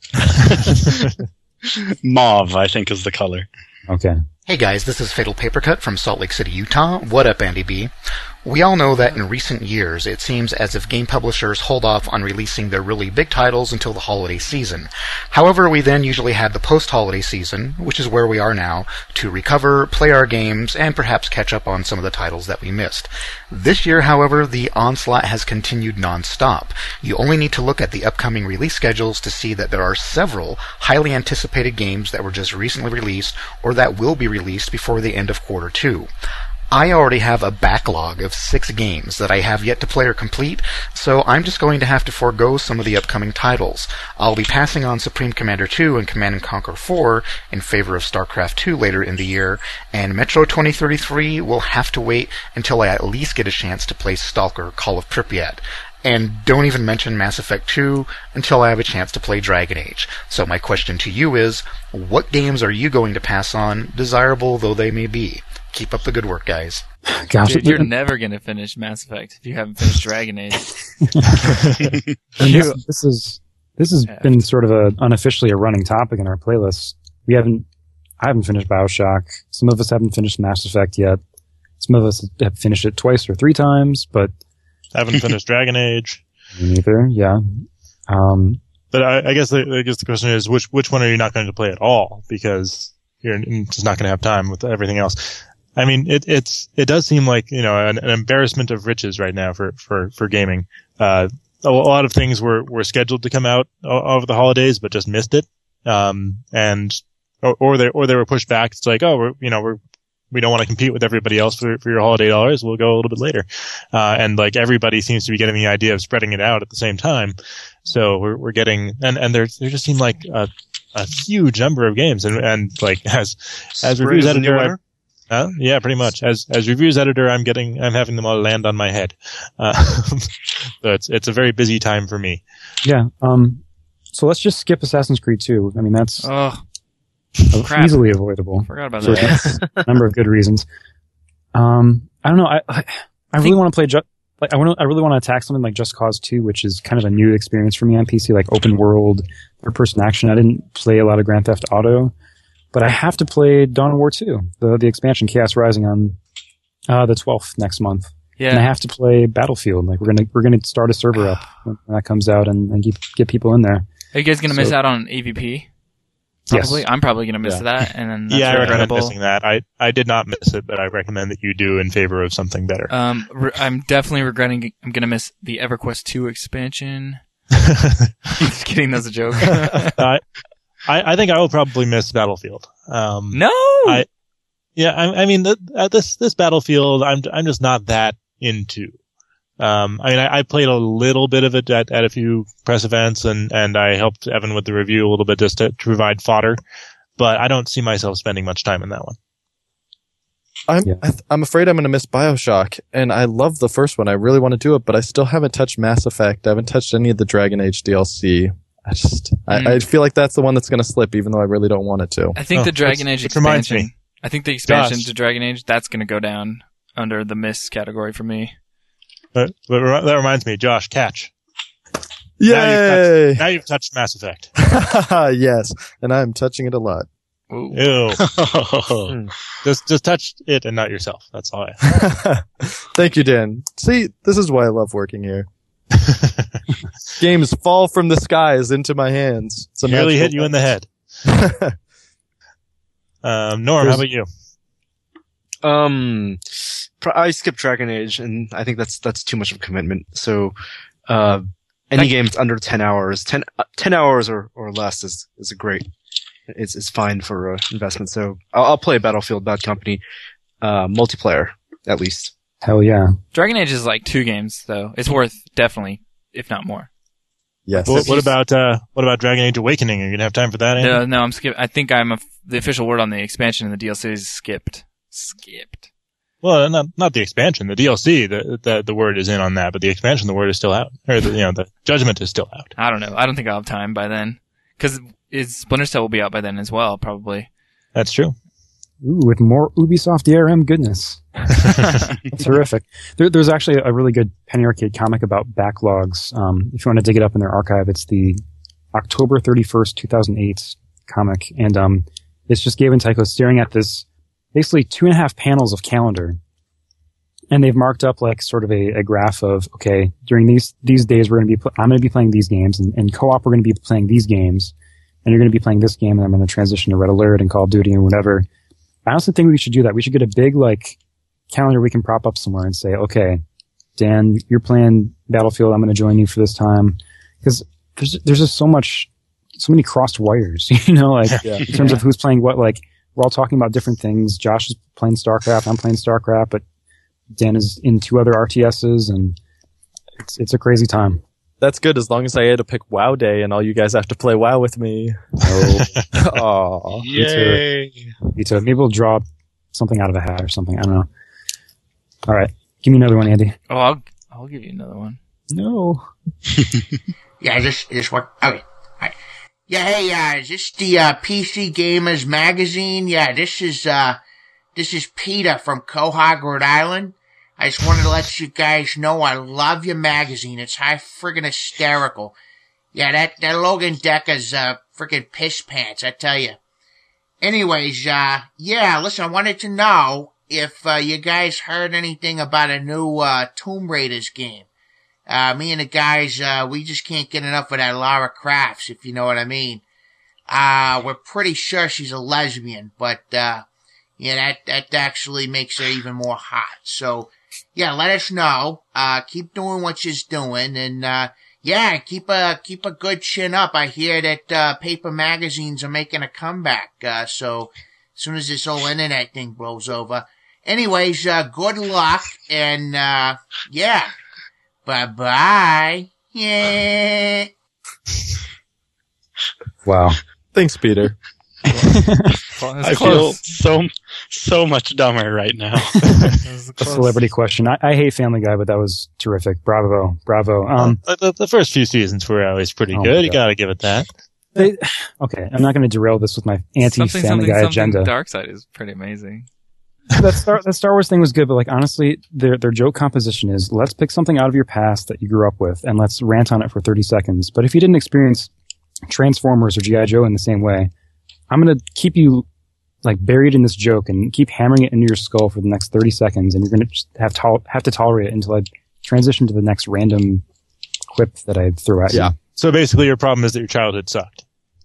Mauve, I think, is the color. Okay. Hey guys, this is Fatal Papercut from Salt Lake City, Utah. What up, Andy B? We all know that in recent years, it seems as if game publishers hold off on releasing their really big titles until the holiday season. However, we then usually have the post-holiday season, which is where we are now, to recover, play our games, and perhaps catch up on some of the titles that we missed. This year, however, the onslaught has continued non-stop. You only need to look at the upcoming release schedules to see that there are several highly anticipated games that were just recently released or that will be released before the end of quarter two. I already have a backlog of six games that I have yet to play or complete, so I'm just going to have to forego some of the upcoming titles. I'll be passing on Supreme Commander two and Command and Conquer four in favor of StarCraft two later in the year, and Metro twenty thirty-three will have to wait until I at least get a chance to play Stalker Call of Pripyat. And don't even mention Mass Effect two until I have a chance to play Dragon Age. So my question to you is, what games are you going to pass on, desirable though they may be? Keep up the good work, guys. Gosh, Dude, it- you're never going to finish Mass Effect if you haven't finished Dragon Age. And this, this is this has been sort of a unofficially a running topic in our playlist. We haven't, I haven't finished BioShock. Some of us haven't finished Mass Effect yet. Some of us have finished it twice or three times, but I haven't finished Dragon Age. me neither. Yeah. Um, But I, I guess the, I guess the question is which which one are you not going to play at all because you're just not going to have time with everything else. I mean, it it's it does seem like you know an, an embarrassment of riches right now for for for gaming. Uh, a lot of things were were scheduled to come out o- over the holidays, but just missed it. Um, and or, or they or they were pushed back. It's like, oh, we're you know we're we don't want to compete with everybody else for for your holiday dollars. We'll go a little bit later. Uh, and like everybody seems to be getting the idea of spreading it out at the same time. So we're we're getting and and there there just seemed like a a huge number of games and and like as as Spring reviews is the new editor. I, winter? Uh, yeah, pretty much. As as reviews editor, I'm getting, I'm having them all land on my head. Uh, so it's it's a very busy time for me. yeah. Um, so let's just skip Assassin's Creed two. I mean, that's Oh, Crap. Easily avoidable. Forgot about for that. a number of good reasons. Um, I don't know. I I, I really want to play. Ju- like I want. I really want to attack something like Just Cause two, which is kind of a new experience for me on P C, like open world, third person action. I didn't play a lot of Grand Theft Auto, but I have to play Dawn of War two, the the expansion Chaos Rising on uh, the twelfth next month. Yeah. And I have to play Battlefield. Like we're gonna we're gonna start a server up when that comes out and, and get get people in there. Are you guys gonna So- miss out on A V P? Probably. Yes. I'm probably gonna miss Yeah. that, and then that's Yeah, I recommend regrettable. missing that. I, I did not miss it, but I recommend that you do in favor of something better. Um, re- I'm definitely regretting. I'm gonna miss the EverQuest two expansion. Just kidding. That's a joke. I, I I think I will probably miss Battlefield. Um, no. I, yeah, I, I mean, th- uh, this this Battlefield, I'm I'm just not that into. Um, I mean, I, I played a little bit of it at, at a few press events, and, and I helped Evan with the review a little bit just to, to provide fodder. But I don't see myself spending much time in that one. I'm Yeah. I th- I'm afraid I'm going to miss BioShock, and I love the first one. I really want to do it, but I still haven't touched Mass Effect. I haven't touched any of the Dragon Age D L C. I just Mm. I, I feel like that's the one that's going to slip, even though I really don't want it to. I think Oh, the Dragon which- Age which reminds expansion. me. I think the expansion Josh. to Dragon Age that's gonna go down under the miss category for me. But, but re- that reminds me, Josh, catch. Yay! Now you've touched, now you've touched Mass Effect. Yes, and I'm touching it a lot. Ooh. Ew. just just touch it and not yourself. That's all I Thank you, Dan. See, this is why I love working here. Games fall from the skies into my hands. It's a Nearly magical hit you in the head. Um, Norm, There's- how about you? Um, pr- I skipped Dragon Age, and I think that's that's too much of a commitment. So, uh, any Thank- games under ten hours, ten, uh, ten hours or, or less is is a great. It's it's fine for uh, investment. So I'll, I'll play Battlefield Bad Company, uh, multiplayer at least. Hell yeah. Dragon Age is like two games though. It's worth definitely, if not more. Yes. What, what about uh, what about Dragon Age Awakening? Are you gonna have time for that? Andy? No, no, I'm skip. I think I'm a, the official word on the expansion and the D L C is skipped. Skipped. Well, not not the expansion, the D L C. The, the the word is in on that, but the expansion, the word is still out, or the, you know, the Judgment is still out. I don't know. I don't think I'll have time by then because Splinter Cell will be out by then as well, probably. That's true. Ooh, with more Ubisoft D R M goodness. Terrific. There, there's actually a really good Penny Arcade comic about backlogs. Um, if you want to dig it up in their archive, it's the October thirty-first, two thousand eight comic. And um, it's just Gabe and Tycho staring at this basically two and a half panels of calendar. And they've marked up like sort of a, a graph of, okay, during these these days we're going to be, pl- I'm going to be playing these games, and, and co-op we're going to be playing these games, and you're going to be playing this game, and I'm going to transition to Red Alert and Call of Duty and whatever. I honestly think we should do that. We should get a big like calendar we can prop up somewhere and say, okay, Dan, you're playing Battlefield. I'm going to join you for this time, because there's there's just so much, so many crossed wires, you know, like Yeah. in terms of who's playing what. Like we're all talking about different things. Josh is playing StarCraft. I'm playing StarCraft, but Dan is in two other R T Ss, and it's it's a crazy time. That's good as long as I had to pick WoW Day and all you guys have to play WoW with me. Oh, Aw. Yay! me too. Maybe we'll draw something out of a hat or something. I don't know. All right, give me another one, Andy. Oh, I'll I'll give you another one. No. Yeah, this this one. Okay. Hi. Yeah, hey, uh, is this the uh, P C Gamers magazine? Yeah, this is uh, this is Peter from Quahog, Rhode Island. I just wanted to let you guys know I love your magazine. It's high friggin' hysterical. Yeah, that that Logan Decker's uh friggin' piss pants, I tell you. Anyways, uh, yeah, listen, I wanted to know if uh, you guys heard anything about a new uh Tomb Raiders game. Uh, me and the guys, uh, we just can't get enough of that Lara Crafts, if you know what I mean. Uh, we're pretty sure she's a lesbian, but, uh, yeah, that, that actually makes her even more hot. So, yeah, let us know. Uh, keep doing what you're doing, and, uh, yeah, keep a, keep a good chin up. I hear that, uh, paper magazines are making a comeback, uh, so, as soon as this whole internet thing blows over. Anyways, uh, good luck, and, uh, yeah. Bye-bye. Yeah. Wow. Thanks, Peter. I feel so so much dumber right now. A celebrity question. I, I hate Family Guy, but that was terrific. Bravo, bravo. Um, the, the, the first few seasons were always pretty Oh my good. You God. got to give it that. They, okay, I'm not going to derail this with my Something, anti-Family something, Guy something agenda. Dark Side is pretty amazing. that Star that Star Wars thing was good, but like honestly, their their joke composition is let's pick something out of your past that you grew up with and let's rant on it for thirty seconds. But if you didn't experience Transformers or G I. Joe in the same way, I'm gonna keep you like buried in this joke and keep hammering it into your skull for the next thirty seconds, and you're gonna just have to have to tolerate it until I transition to the next random quip that I throw at Yeah. you. So basically, your problem is that your childhood sucked.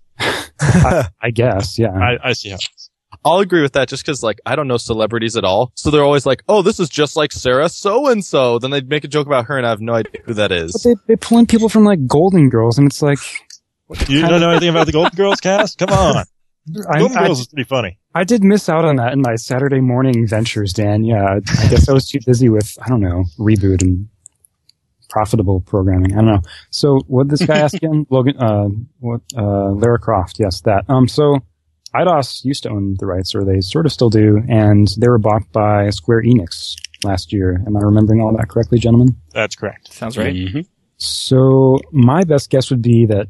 I, I guess, yeah. I, I see how. I'll agree with that just because, like, I don't know celebrities at all. So they're always like, oh, this is just like Sarah so-and-so. Then they'd make a joke about her and I have no idea who that is. But they, they pull in people from like Golden Girls, and it's like... You don't know anything about the Golden Girls cast? Come on. I, Golden I, Girls is pretty funny. I did miss out on that in my Saturday morning ventures, Dan. Yeah, I guess I was too busy with, I don't know, Reboot and profitable programming. I don't know. So what did this guy ask again? Logan, uh, what, uh, Lara Croft. Yes, that. Um, so Eidos used to own the rights, or they sort of still do, and they were bought by Square Enix last year. Am I remembering all that correctly, gentlemen? That's correct. Sounds right. Mm-hmm. So my best guess would be that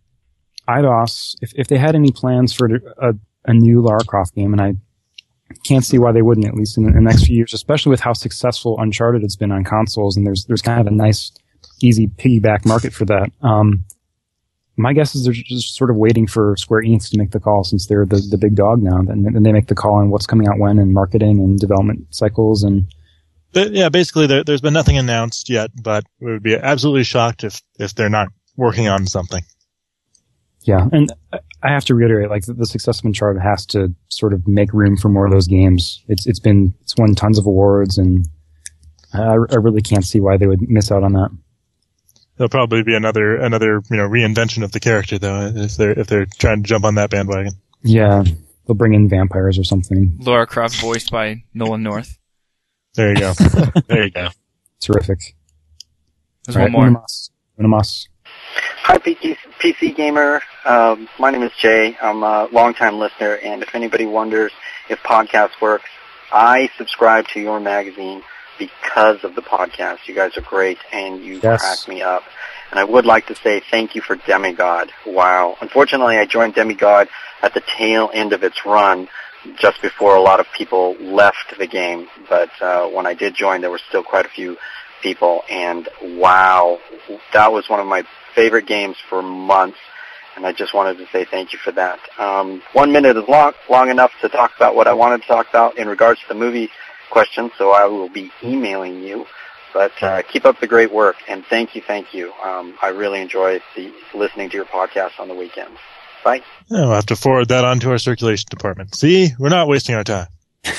Eidos, if, if they had any plans for a, a new Lara Croft game, and I can't see why they wouldn't, at least in the, in the next few years, especially with how successful Uncharted has been on consoles, and there's there's kind of a nice, easy piggyback market for that. Um, my guess is they're just sort of waiting for Square Enix to make the call, since they're the, the big dog now. Then then they make the call on what's coming out when, and marketing and development cycles. And But yeah, basically, there, there's been nothing announced yet, but we would be absolutely shocked if, if they're not working on something. yeah, and I have to reiterate, like, the success of Uncharted has to sort of make room for more of those games. It's it's been it's won tons of awards, and I, I really can't see why they would miss out on that. There'll probably be another another you know reinvention of the character, though, if they're if they're trying to jump on that bandwagon. Yeah, they'll bring in vampires or something. Lara Croft voiced by Nolan North. There you go. There you go. Terrific. There's All one right, more. Unimas. Unimas. Hi, P C, P C Gamer. Um, my name is Jay. I'm a longtime listener, and if anybody wonders if podcast works, I subscribe to your magazine because of the podcast. You guys are great, and you Yes. crack me up. And I would like to say thank you for Demigod. Wow. Unfortunately, I joined Demigod at the tail end of its run, just before a lot of people left the game. But uh, when I did join, there were still quite a few people, and wow, that was one of my favorite games for months, and I just wanted to say thank you for that. Um, one minute is long, long enough to talk about what I wanted to talk about in regards to the movie question, so I will be emailing you. But uh, keep up the great work, and thank you, thank you. Um, I really enjoy the, listening to your podcast on the weekends. Bye. Yeah, we'll have to forward that on to our circulation department. See, we're not wasting our time.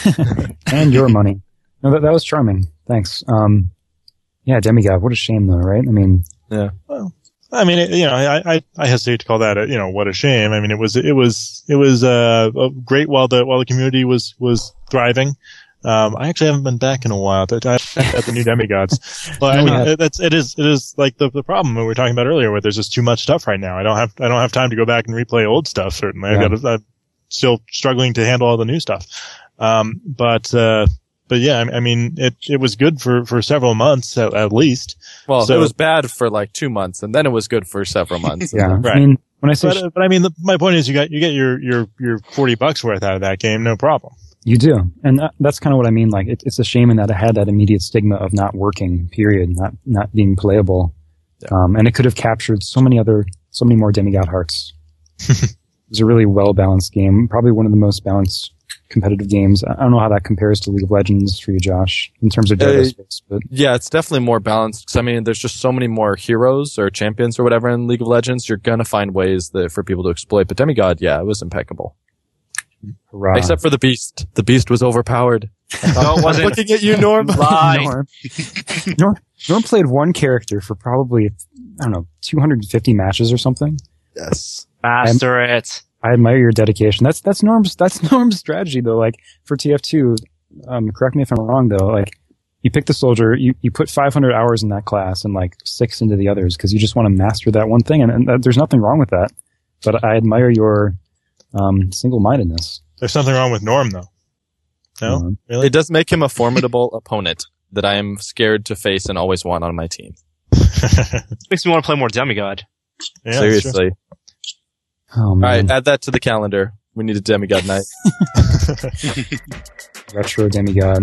And your money. No, that, that was charming. Thanks. Um, yeah, Demigod. What a shame, though, right? I mean, yeah. Well, I mean, it, you know, I, I I hesitate to call that a, you know, what a shame. I mean, it was it was it was uh great while the while the community was was thriving. Um, I actually haven't been back in a while. I at the new Demigods, but I mean, it, that's it is it is like the the problem we were talking about earlier, where there's just too much stuff right now. I don't have I don't have time to go back and replay old stuff. Certainly, Yeah. I've got to, I'm still struggling to handle all the new stuff. Um, but uh, but yeah, I, I mean, it it was good for for several months at, at least. Well, So- it was bad for like two months, and then it was good for several months. yeah. Right. I mean, when I say But, uh, but I mean, the, my point is, you got you get your your your forty bucks worth out of that game, no problem. you do, and that, that's kind of what I mean. Like, it, it's a shame in that it had that immediate stigma of not working, period, not not being playable. Um, and it could have captured so many other, so many more Demigod hearts. It was a really well balanced game, probably one of the most balanced competitive games. I I don't know how that compares to League of Legends for you, Josh, in terms of Dead Uh, Space, but Yeah, it's definitely more balanced. 'Cause, I mean, there's just so many more heroes or champions or whatever in League of Legends. You're gonna find ways that for people to exploit. But Demigod, yeah, it was impeccable. hurrah. Except for the Beast. The Beast was overpowered. No, it wasn't. I'm looking at you, Norm. Lie. Norm. Norm, Norm played one character for probably, I don't know, two hundred fifty matches or something. Yes. Master it. I admire your dedication. That's that's Norm's that's Norm's strategy though. Like for T F two, um, correct me if I'm wrong though. Like you pick the soldier, you, you put five hundred hours in that class and like six into the others because you just want to master that one thing, and, and that, there's nothing wrong with that. But I admire your um, single-mindedness. There's something wrong with Norm, though. No, Um, really? It does make him a formidable opponent that I am scared to face and always want on my team. Makes me want to play more Demigod. Yeah, that's true. Seriously. Oh, All man. right, add that to the calendar. We need a demigod night. Retro demigod.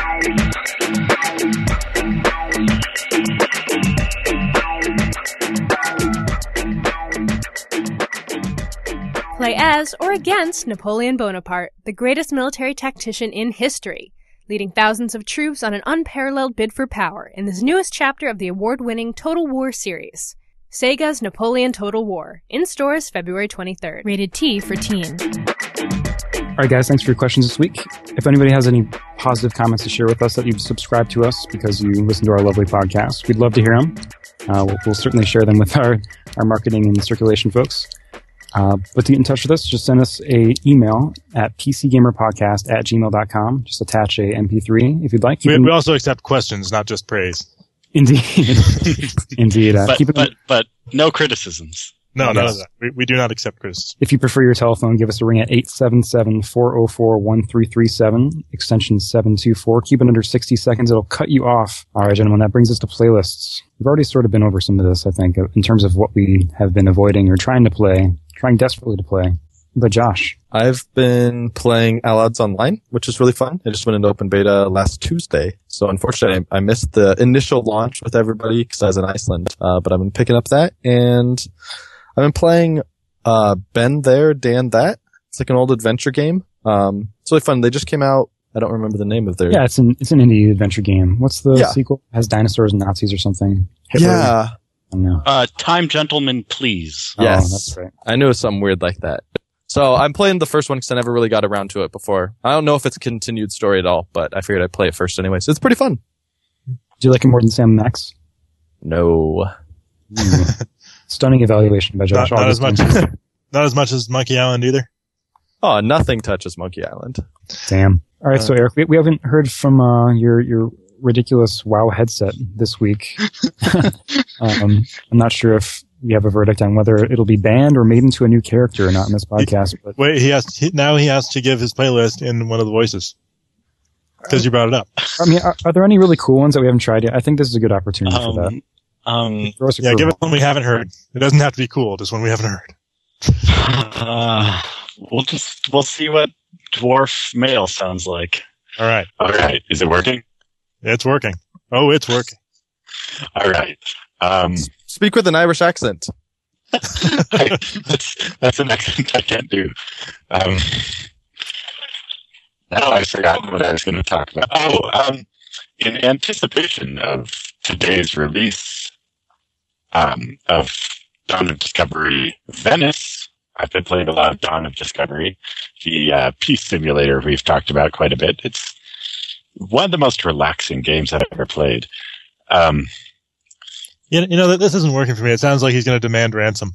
Play as or against Napoleon Bonaparte, the greatest military tactician in history, leading thousands of troops on an unparalleled bid for power in this newest chapter of the award-winning Total War series. Sega's Napoleon Total War, in stores February twenty-third. Rated T for teen. All right, guys, thanks for your questions this week. If anybody has any positive comments to share with us that you've subscribed to us because you listen to our lovely podcast, we'd love to hear them. Uh, we'll, we'll certainly share them with our, our marketing and circulation folks. Uh, but to get in touch with us, just send us a email at pcgamerpodcast at gmail dot com. Just attach a M P three if you'd like. Keep We, in- we also accept questions, not just praise. Indeed. Indeed. Uh, But, keep it but, but no criticisms. No, none Yes. of that. We, we do not accept criticism. If you prefer your telephone, give us a ring at eight seven seven, four oh four, one three three seven, extension seven two four. Keep it under sixty seconds. It'll cut you off. All right, gentlemen, that brings us to playlists. We've already sort of been over some of this, I think, in terms of what we have been avoiding or trying to play, trying desperately to play. But Josh. I've been playing Allieds Online, which is really fun. It just went into open beta last Tuesday. So unfortunately, I missed the initial launch with everybody because I was in Iceland. Uh, but I've been picking up that, and I've been playing uh Ben There, Dan That. It's like an old adventure game. Um, it's really fun. They just came out. I don't remember the name of their. Yeah, it's an it's an indie adventure game. What's the Yeah. sequel? It has dinosaurs and Nazis or something. Hitler? Yeah. I don't know. Uh, Time Gentleman, please. Yes. Oh, that's right. I knew it was something weird like that. So I'm playing the first one because I never really got around to it before. I don't know if it's a continued story at all, but I figured I'd play it first anyway. So it's pretty fun. Do you like it more than Sam Max? No. Stunning evaluation by Josh. Not, not as much. Augustine. Not as much as Monkey Island either. Oh, nothing touches Monkey Island. Damn. All right, so Uh, Eric, we, we haven't heard from uh, your your ridiculous WoW headset this week. um, I'm not sure if we have a verdict on whether it'll be banned or made into a new character or not in this podcast. But Wait, he has he, now he has to give his playlist in one of the voices because you brought it up. I mean, are, are there any really cool ones that we haven't tried yet? I think this is a good opportunity for that. Um, Throw us a Yeah, give curveball. it one we haven't heard. It doesn't have to be cool, just one we haven't heard. uh, we'll just we'll see what dwarf male sounds like. All right, All right. Is it working? it's working. Oh, it's working. All right. Um, Speak with an Irish accent. I, that's, that's an accent I can't do. Um, now I've forgotten what I was going to talk about. Oh, um, in anticipation of today's release um, of Dawn of Discovery Venice, I've been playing a lot of Dawn of Discovery, the uh, peace simulator we've talked about quite a bit. It's one of the most relaxing games I've ever played. Um, You, you know, this isn't working for me. It sounds like he's going to demand ransom.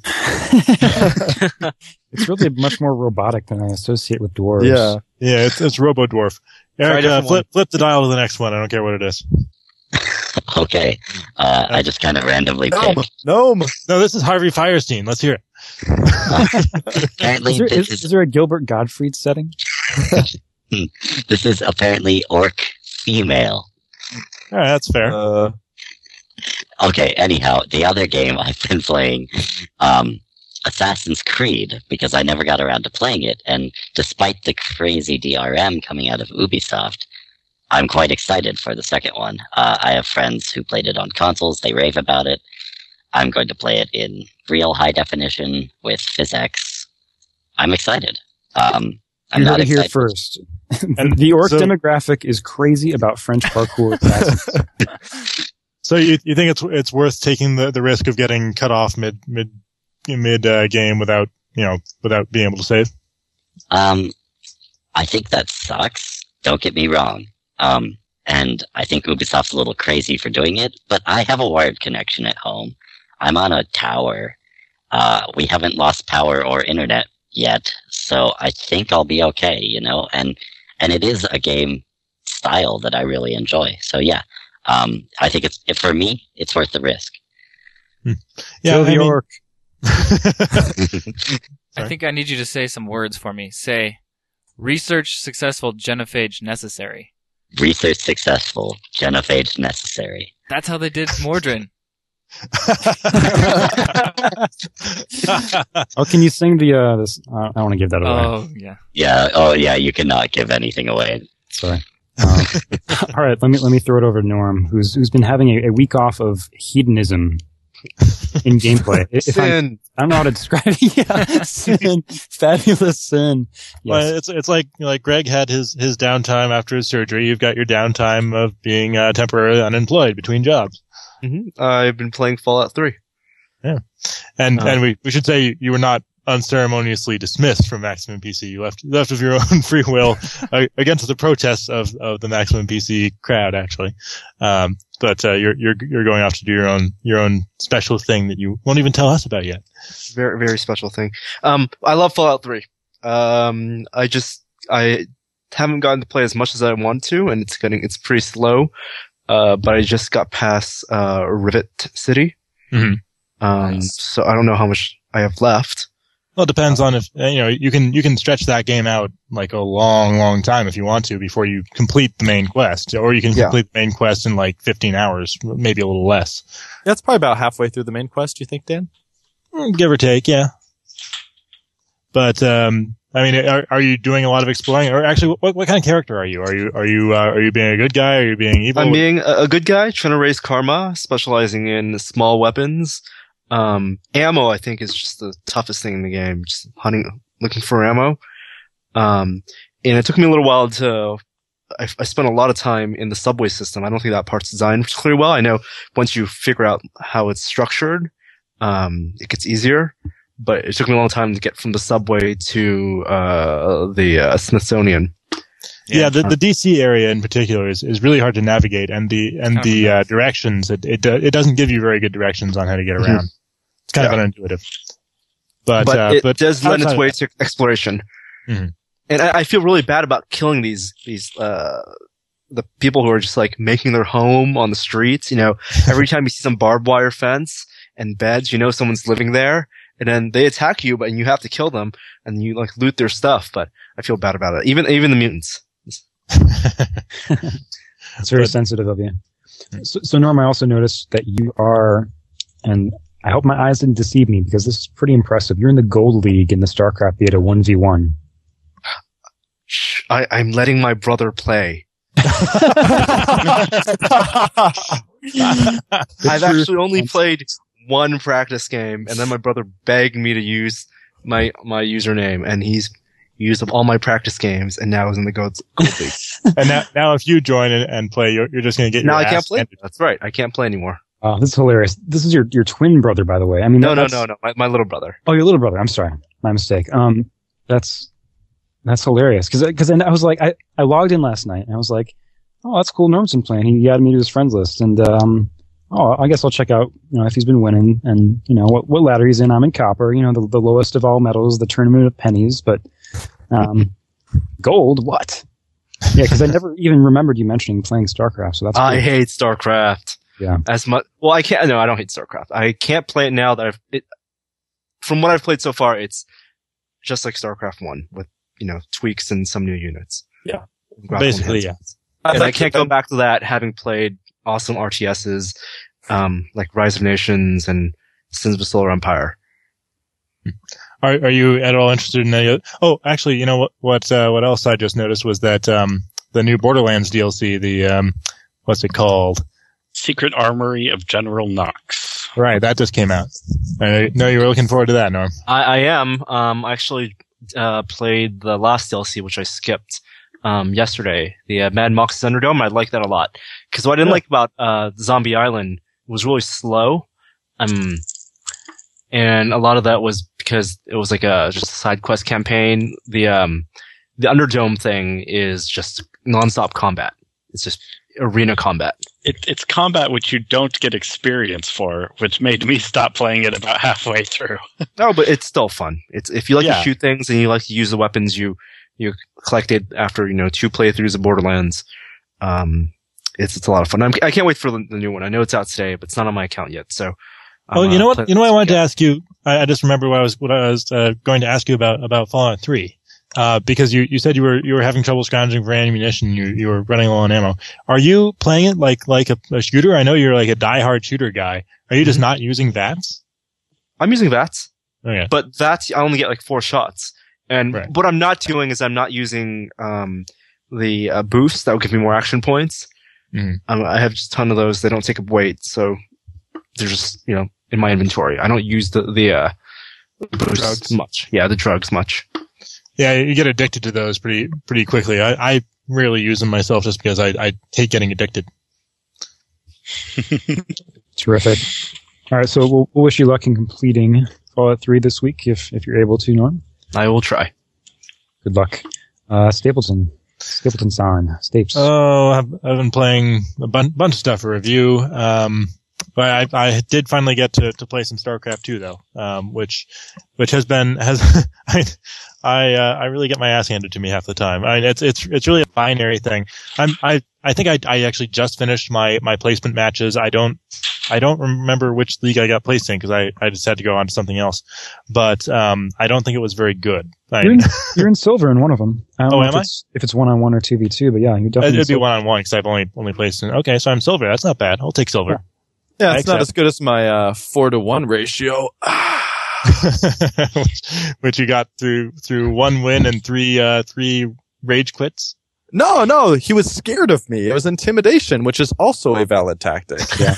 It's really much more robotic than I associate with dwarves. Yeah. Yeah, it's it's Robo Dwarf. Try a Eric, uh, different flip flip the dial to the next one. I don't care what it is. Okay. Uh, I just kind of randomly Gnome. picked. Gnome. No, this is Harvey Firestein. Let's hear it. Apparently, Is there, this is, is there a Gilbert Gottfried setting? This is apparently orc female. All right, that's fair. Uh, Okay, anyhow, the other game I've been playing, um, Assassin's Creed, because I never got around to playing it, and despite the crazy D R M coming out of Ubisoft, I'm quite excited for the second one. Uh, I have friends who played it on consoles, they rave about it. I'm going to play it in real high definition with PhysX. I'm excited. Um, I'm You not heard it here excited. first. The orc So- demographic is crazy about French parkour assassins. So you you think it's it's worth taking the, the risk of getting cut off mid mid mid uh, game without you know without being able to save? Um, I think that sucks. Don't get me wrong. Um, and I think Ubisoft's a little crazy for doing it, but I have a wired connection at home. I'm on a tower. Uh, we haven't lost power or internet yet, so I think I'll be okay, you know, and, and it is a game style that I really enjoy. So yeah, um, I think it's, if for me, it's worth the risk. Yeah, Kill the I mean- orc. I think I need you to say some words for me. Say, research successful genophage necessary. Research successful, genophage necessary. That's how they did Mordrin. Oh, can you sing the, uh, this, uh, I don't want to give that away. Oh, yeah. Yeah. Oh, yeah. You cannot give anything away. Sorry. Um, all right. Let me, let me throw it over to Norm, who's, who's been having a, a week off of hedonism in gameplay. If Sin. I don't know how to describe it. Yeah. Sin. Fabulous sin. Yes. Well, it's it's like like Greg had his his downtime after his surgery. You've got your downtime of being uh, temporarily unemployed between jobs. Mm-hmm. I've been playing Fallout three. Yeah, and Uh, and we we should say you were not unceremoniously dismissed from Maximum P C. You left you left of your own free will uh, against the protests of of the Maximum P C crowd, actually. Um, but uh, you're you're you're going off to do your own your own special thing that you won't even tell us about yet. Very, very special thing. Um, I love Fallout three. Um, I just, I haven't gotten to play as much as I want to, and it's getting, it's pretty slow. Uh, but I just got past, uh, Rivet City. Mm-hmm. Um, so I don't know how much I have left. Well, it depends on if, you know, you can, you can stretch that game out like a long, long time if you want to before you complete the main quest, or you can Yeah. complete the main quest in like fifteen hours, maybe a little less. That's probably about halfway through the main quest, you think, Dan? Give or take, yeah. But, um, I mean, are, are you doing a lot of exploring? Or actually, what, what kind of character are you? Are you, are you, uh, are you being a good guy? Are you being evil? I'm being a, a good guy, trying to raise karma, specializing in small weapons. Um, ammo, I think, is just the toughest thing in the game. Just hunting, looking for ammo. Um, and it took me a little while to, I, I spent a lot of time in the subway system. I don't think that part's designed particularly well. I know once you figure out how it's structured, um, it gets easier. But it took me a long time to get from the subway to, uh, the, uh, Smithsonian. Yeah, the, the D C area in particular is, is really hard to navigate, and the and the uh, directions it it do, it doesn't give you very good directions on how to get around. Mm-hmm. It's kind Yeah. of unintuitive. But But uh, it but does lend its outside way of to exploration. Mhm. And I, I feel really bad about killing these these uh the people who are just like making their home on the streets. You know, every time you see some barbed wire fence and beds, you know someone's living there. And then they attack you, but you have to kill them, and you like loot their stuff. But I feel bad about it. Even even the mutants. It's very sensitive of you. So, so Norm, I also noticed that you are, and I hope my eyes didn't deceive me because this is pretty impressive. You're in the Gold League in the StarCraft beta one v one. Shh, I, I'm letting my brother play. I've actually only played one practice game, and then my brother begged me to use my my username, and he's used up all my practice games, and now is in the Gold, Gold League. and now now if you join and, and play, you're you're just going to get Now your I can't ass play. handed. That's right. I can't play anymore. Oh, this is hilarious. This is your, your twin brother, by the way. I mean, No, no, that's- no, no. My, my little brother. Oh, your little brother. I'm sorry. My mistake. Um, that's, that's hilarious. Cause, cause I was like, I, I logged in last night and I was like, oh, that's cool. Norm's been playing. He added me to his friends list. And, um, oh, I guess I'll check out, you know, if he's been winning and, you know, what, what ladder he's in. I'm in copper, you know, the, the lowest of all medals, the tournament of pennies, but, um, gold, what? Yeah, cause I never even remembered you mentioning playing StarCraft. So that's I cool. hate StarCraft. Yeah. As much. Well, I can't. No, I don't hate StarCraft. I can't play it now that I've. It, from what I've played so far, it's just like StarCraft one with you know tweaks and some new units. Yeah. Grapple Basically, enhancements. And I can't go back to that having played awesome R T Ss, um, like Rise of Nations and Sins of the Solar Empire. Are are you at all interested in any other? Oh, actually, you know what what uh, what else I just noticed was that um the new Borderlands D L C, the um what's it called? Secret Armory of General Knox. Right, that just came out. I know you were looking forward to that, Norm. I, I am. Um, I actually uh, played the last D L C, which I skipped um, yesterday. The uh, Mad Max Thunderdome. I like that a lot because what I didn't Yeah. like about uh, Zombie Island was really slow. Um, and a lot of that was because it was like a just a side quest campaign. The um, the Underdome thing is just nonstop combat. It's just arena combat. It, it's combat which you don't get experience for, which made me stop playing it about halfway through. No, but it's still fun. It's if you like Yeah. to shoot things and you like to use the weapons you you collected after you know two playthroughs of Borderlands. Um, it's it's a lot of fun. I'm, I can't wait for the, the new one. I know it's out today, but it's not on my account yet. So, I'm, Oh, you know uh, what? play- You know what I wanted to ask you. I, I just remember what I was what I was uh, going to ask you about about Fallout three. uh, because you, you said you were you were having trouble scrounging for ammunition. You you were running low on ammo. Are you playing it like like a, a shooter? I know you're like a diehard shooter guy. Are you just not using V A Ts? I'm using V A Ts, Okay. but V A Ts I only get like four shots. And Right. what I'm not doing is I'm not using um, the uh, boosts that will give me more action points. Mhm. Um, I have just a ton of those. They don't take up weight, so they're just you know in my inventory. I don't use the the uh, boosts drugs. much. Yeah, the drugs much. Yeah, you get addicted to those pretty pretty quickly. I, I rarely use them myself just because I, I hate getting addicted. Terrific. All right, so we'll, we'll wish you luck in completing Fallout three this week if if you're able to, Norm. I will try. Good luck. Uh, Stapleton. Stapleton San. Stapes. Oh, I've, I've been playing a bun- bunch of stuff for review. Um, but I, I did finally get to, to play some StarCraft two though, um, which, which has been, has, I, I, uh, I really get my ass handed to me half the time. I mean, it's, it's, it's really a binary thing. I'm, I, I think I, I actually just finished my, my placement matches. I don't, I don't remember which league I got placed in because I, I just had to go on to something else. But, um, I don't think it was very good. I, You're in, you're in silver in one of them. I don't Oh, know am if I? it's, if it's one on one or two v two, but yeah, you're definitely. it'd be in one on one because I've only, only placed in, okay, so I'm silver. That's not bad. I'll take silver. Yeah, I it's not accept. as good as my uh, four to one ratio. which, which you got through, through one win and three, uh, three rage quits. No, no, he was scared of me. It was intimidation, which is also a valid tactic. Yeah.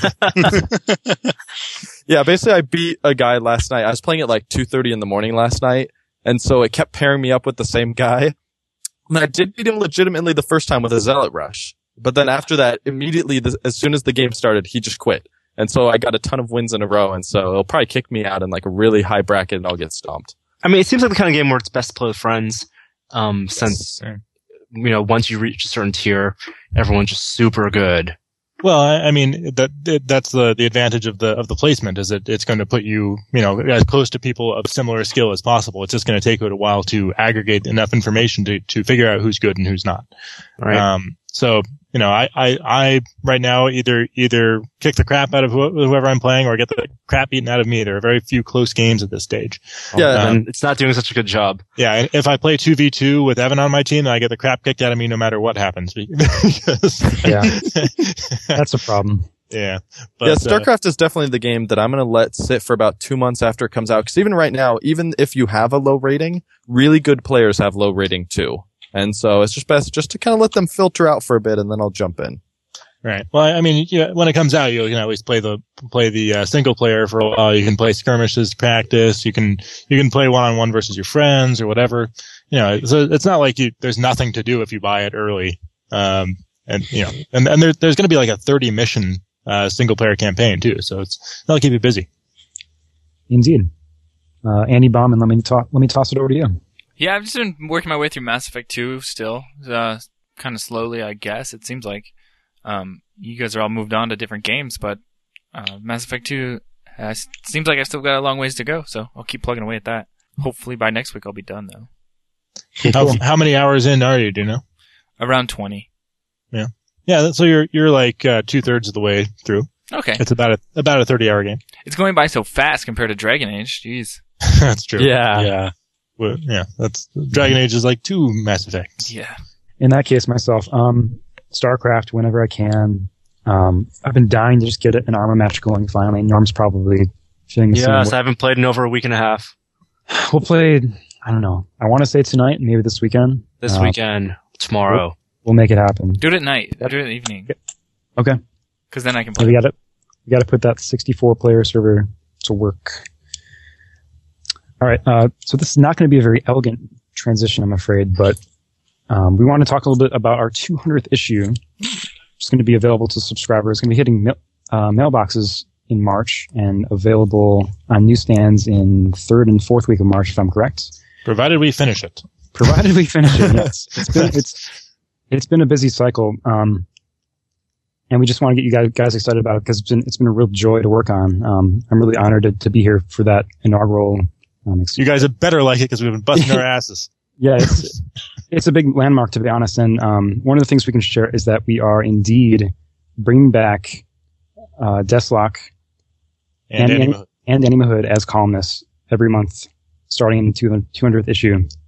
Yeah, basically I beat a guy last night. I was playing at like two thirty in the morning last night, and so it kept pairing me up with the same guy. And I did beat him legitimately the first time with a Zealot Rush. But then after that, immediately, the, as soon as the game started, he just quit. And so I got a ton of wins in a row, and so it'll probably kick me out in like a really high bracket and I'll get stomped. I mean, it seems like the kind of game where it's best to play with friends, um, since, you know, once you reach a certain tier, everyone's just super good. Well, I, I mean, that, that that's the, the advantage of the, of the placement is that it's going to put you, you know, as close to people of similar skill as possible. It's just going to take it a while to aggregate enough information to, to figure out who's good and who's not. Right. Um, so, you know, I, I, I right now either, either kick the crap out of wh- whoever I'm playing or get the crap beaten out of me. There are very few close games at this stage. Yeah, Um, and it's not doing such a good job. Yeah, and if I play two v two with Evan on my team, then I get the crap kicked out of me no matter what happens. Because Yeah. That's a problem. yeah. But, yeah, uh, StarCraft is definitely the game that I'm going to let sit for about two months after it comes out. Because even right now, even if you have a low rating, really good players have low rating too. And so it's just best just to kind of let them filter out for a bit, and then I'll jump in. Right. Well, I mean, you know, when it comes out, you can always play the play the uh, single player for a while. You can play skirmishes, practice. You can you can play one on one versus your friends or whatever. You know, so it's not like you there's nothing to do if you buy it early. Um, and you know, and and there, there's going to be like a thirty mission uh, single player campaign too. So it's that'll keep you busy. Indeed. Uh, Andy Bauman, let me talk. Let me toss it over to you. Yeah, I've just been working my way through Mass Effect two still, uh, kind of slowly, I guess. It seems like um, you guys are all moved on to different games, but uh, Mass Effect two uh, seems like I've still got a long ways to go, so I'll keep plugging away at that. Hopefully by next week I'll be done, though. How, how many hours in are you? Do you know? Around twenty. Yeah, yeah. So you're you're like uh, two thirds of the way through. Okay. It's about a about a thirty hour game. It's going by so fast compared to Dragon Age. Jeez. That's true. Yeah. Yeah. Well, yeah. That's Dragon Age is like two Mass Effects. Yeah. In that case, myself, um, StarCraft whenever I can. Um, I've been dying to just get an armor match going finally. Norm's probably feeling the Yes, same I haven't played in over a week and a half. way. We'll play, I don't know. I want to say tonight, maybe this weekend. This Uh, weekend, tomorrow. We'll, we'll make it happen. Do it at night. Do it in the evening. Okay. Because then I can Yeah, play. we got to we got to put that sixty-four player server to work. All right. Uh, so this is not going to be a very elegant transition, I'm afraid, but um, we want to talk a little bit about our two hundredth issue. It's going to be available to subscribers. It's going to be hitting mail, uh, mailboxes in March and available on newsstands in third and fourth week of March, if I'm correct. Provided we finish it. Provided we finish it. Yes. It's been it's it's been a busy cycle. Um, And we just want to get you guys, guys excited about it because it's been it's been a real joy to work on. Um, I'm really honored to, to be here for that inaugural. Um, ex- You guys had better like it because we've been busting our asses. yeah, it's it's a big landmark to be honest. And um, one of the things we can share is that we are indeed bringing back uh, Deathlock And and, Anima. and Anima Hood as columnists every month, starting in the two hundredth issue.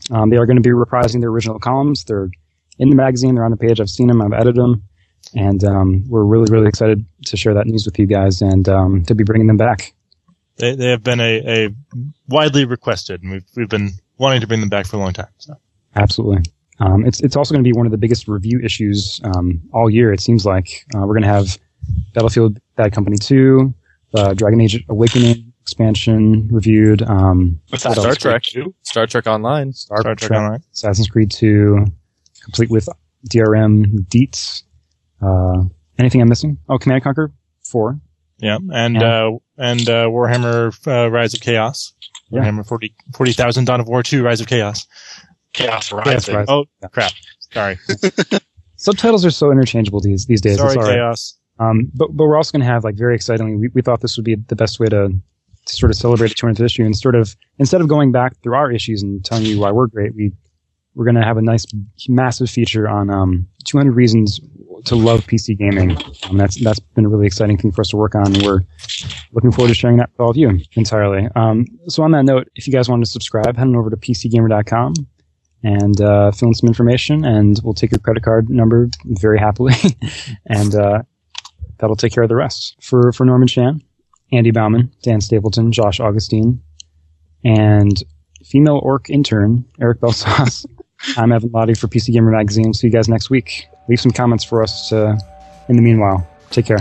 Um, they are going to be reprising their original columns. They're in the magazine. They're on the page. I've seen them. I've edited them. And um, we're really, really excited to share that news with you guys and um, to be bringing them back. They, they have been a, a widely requested, and we've, we've been wanting to bring them back for a long time. So. Absolutely. Um, it's it's also going to be one of the biggest review issues um, all year, it seems like. Uh, we're going to have Battlefield Bad Company two, uh, Dragon Age Awakening expansion reviewed. Um, What's that? Star Trek. Star Trek Online. Star, Star Trek Online. Assassin's Creed two, complete with D R M deets. Uh, anything I'm missing? Oh, Command and Conquer four. Yeah, and yeah. Uh, and uh, Warhammer uh, Rise of Chaos. Yeah. Warhammer forty forty thousand Dawn of War two Rise of Chaos. Chaos Rising. Chaos oh, yeah. Crap. Sorry. Subtitles are so interchangeable these these days. Sorry, it's all right. Chaos. Um, but but we're also going to have, like, very excitingly, we, we thought this would be the best way to, to sort of celebrate the two hundredth issue and sort of, instead of going back through our issues and telling you why we're great, we we're going to have a nice massive feature on um, two hundred reasons to love P C gaming. Um, that's that's been a really exciting thing for us to work on, and we're looking forward to sharing that with all of you entirely. Um, so on that note, if you guys want to subscribe, head on over to P C gamer dot com and uh, fill in some information, and we'll take your credit card number very happily, and uh, that'll take care of the rest. For for Norman Chan, Andy Bauman, Dan Stapleton, Josh Augustine, and female orc intern Eric Belsauce, I'm Evan Lottie for P C Gamer Magazine. See you guys next week. Leave some comments for us uh, in the meanwhile. Take care.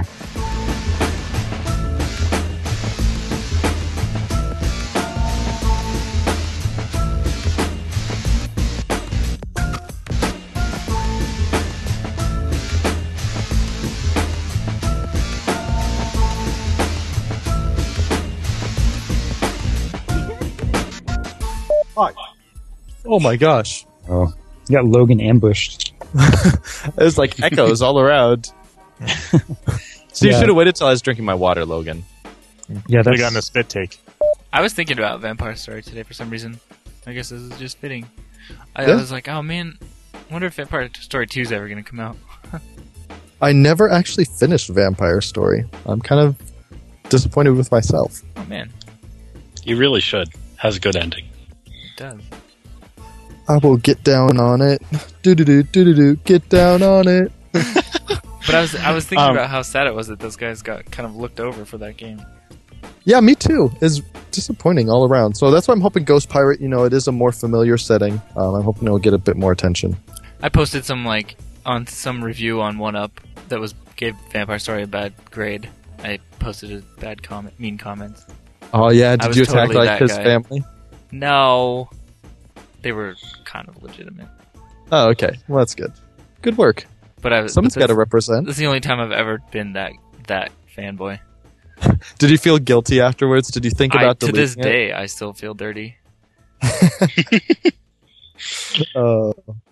Oh my gosh. Oh, you got Logan ambushed. There's like echoes all around. So you Yeah. should have waited till I was drinking my water, Logan. Yeah, We that's got in a spit take. I was thinking about Vampire Story today for some reason. I guess this is just fitting. I, Yeah. I was like, oh man, I wonder if Vampire Story two is ever going to come out. I never actually finished Vampire Story. I'm kind of disappointed with myself. Oh man, You really should. Has a good ending. it does. I will get down on it. Do do do do do do. Get down on it. But I was I was thinking Um, about how sad it was that those guys got kind of looked over for that game. Yeah, me too. It's disappointing all around. So that's why I'm hoping Ghost Pirate, you know, it is a more familiar setting. Um, I'm hoping it'll get a bit more attention. I posted some like on some review on one up that was gave Vampire Story a bad grade. I posted a bad comment, mean comments. Oh yeah, I did was you attack totally like that his guy. family? No, they were kind of legitimate. Oh, okay. Well, that's good. Good work. But I, Someone's but got to that's- represent. That's the only time I've ever been that that fanboy. Did you feel guilty afterwards? Did you think I, about to this deleting it? day, I still feel dirty. Uh,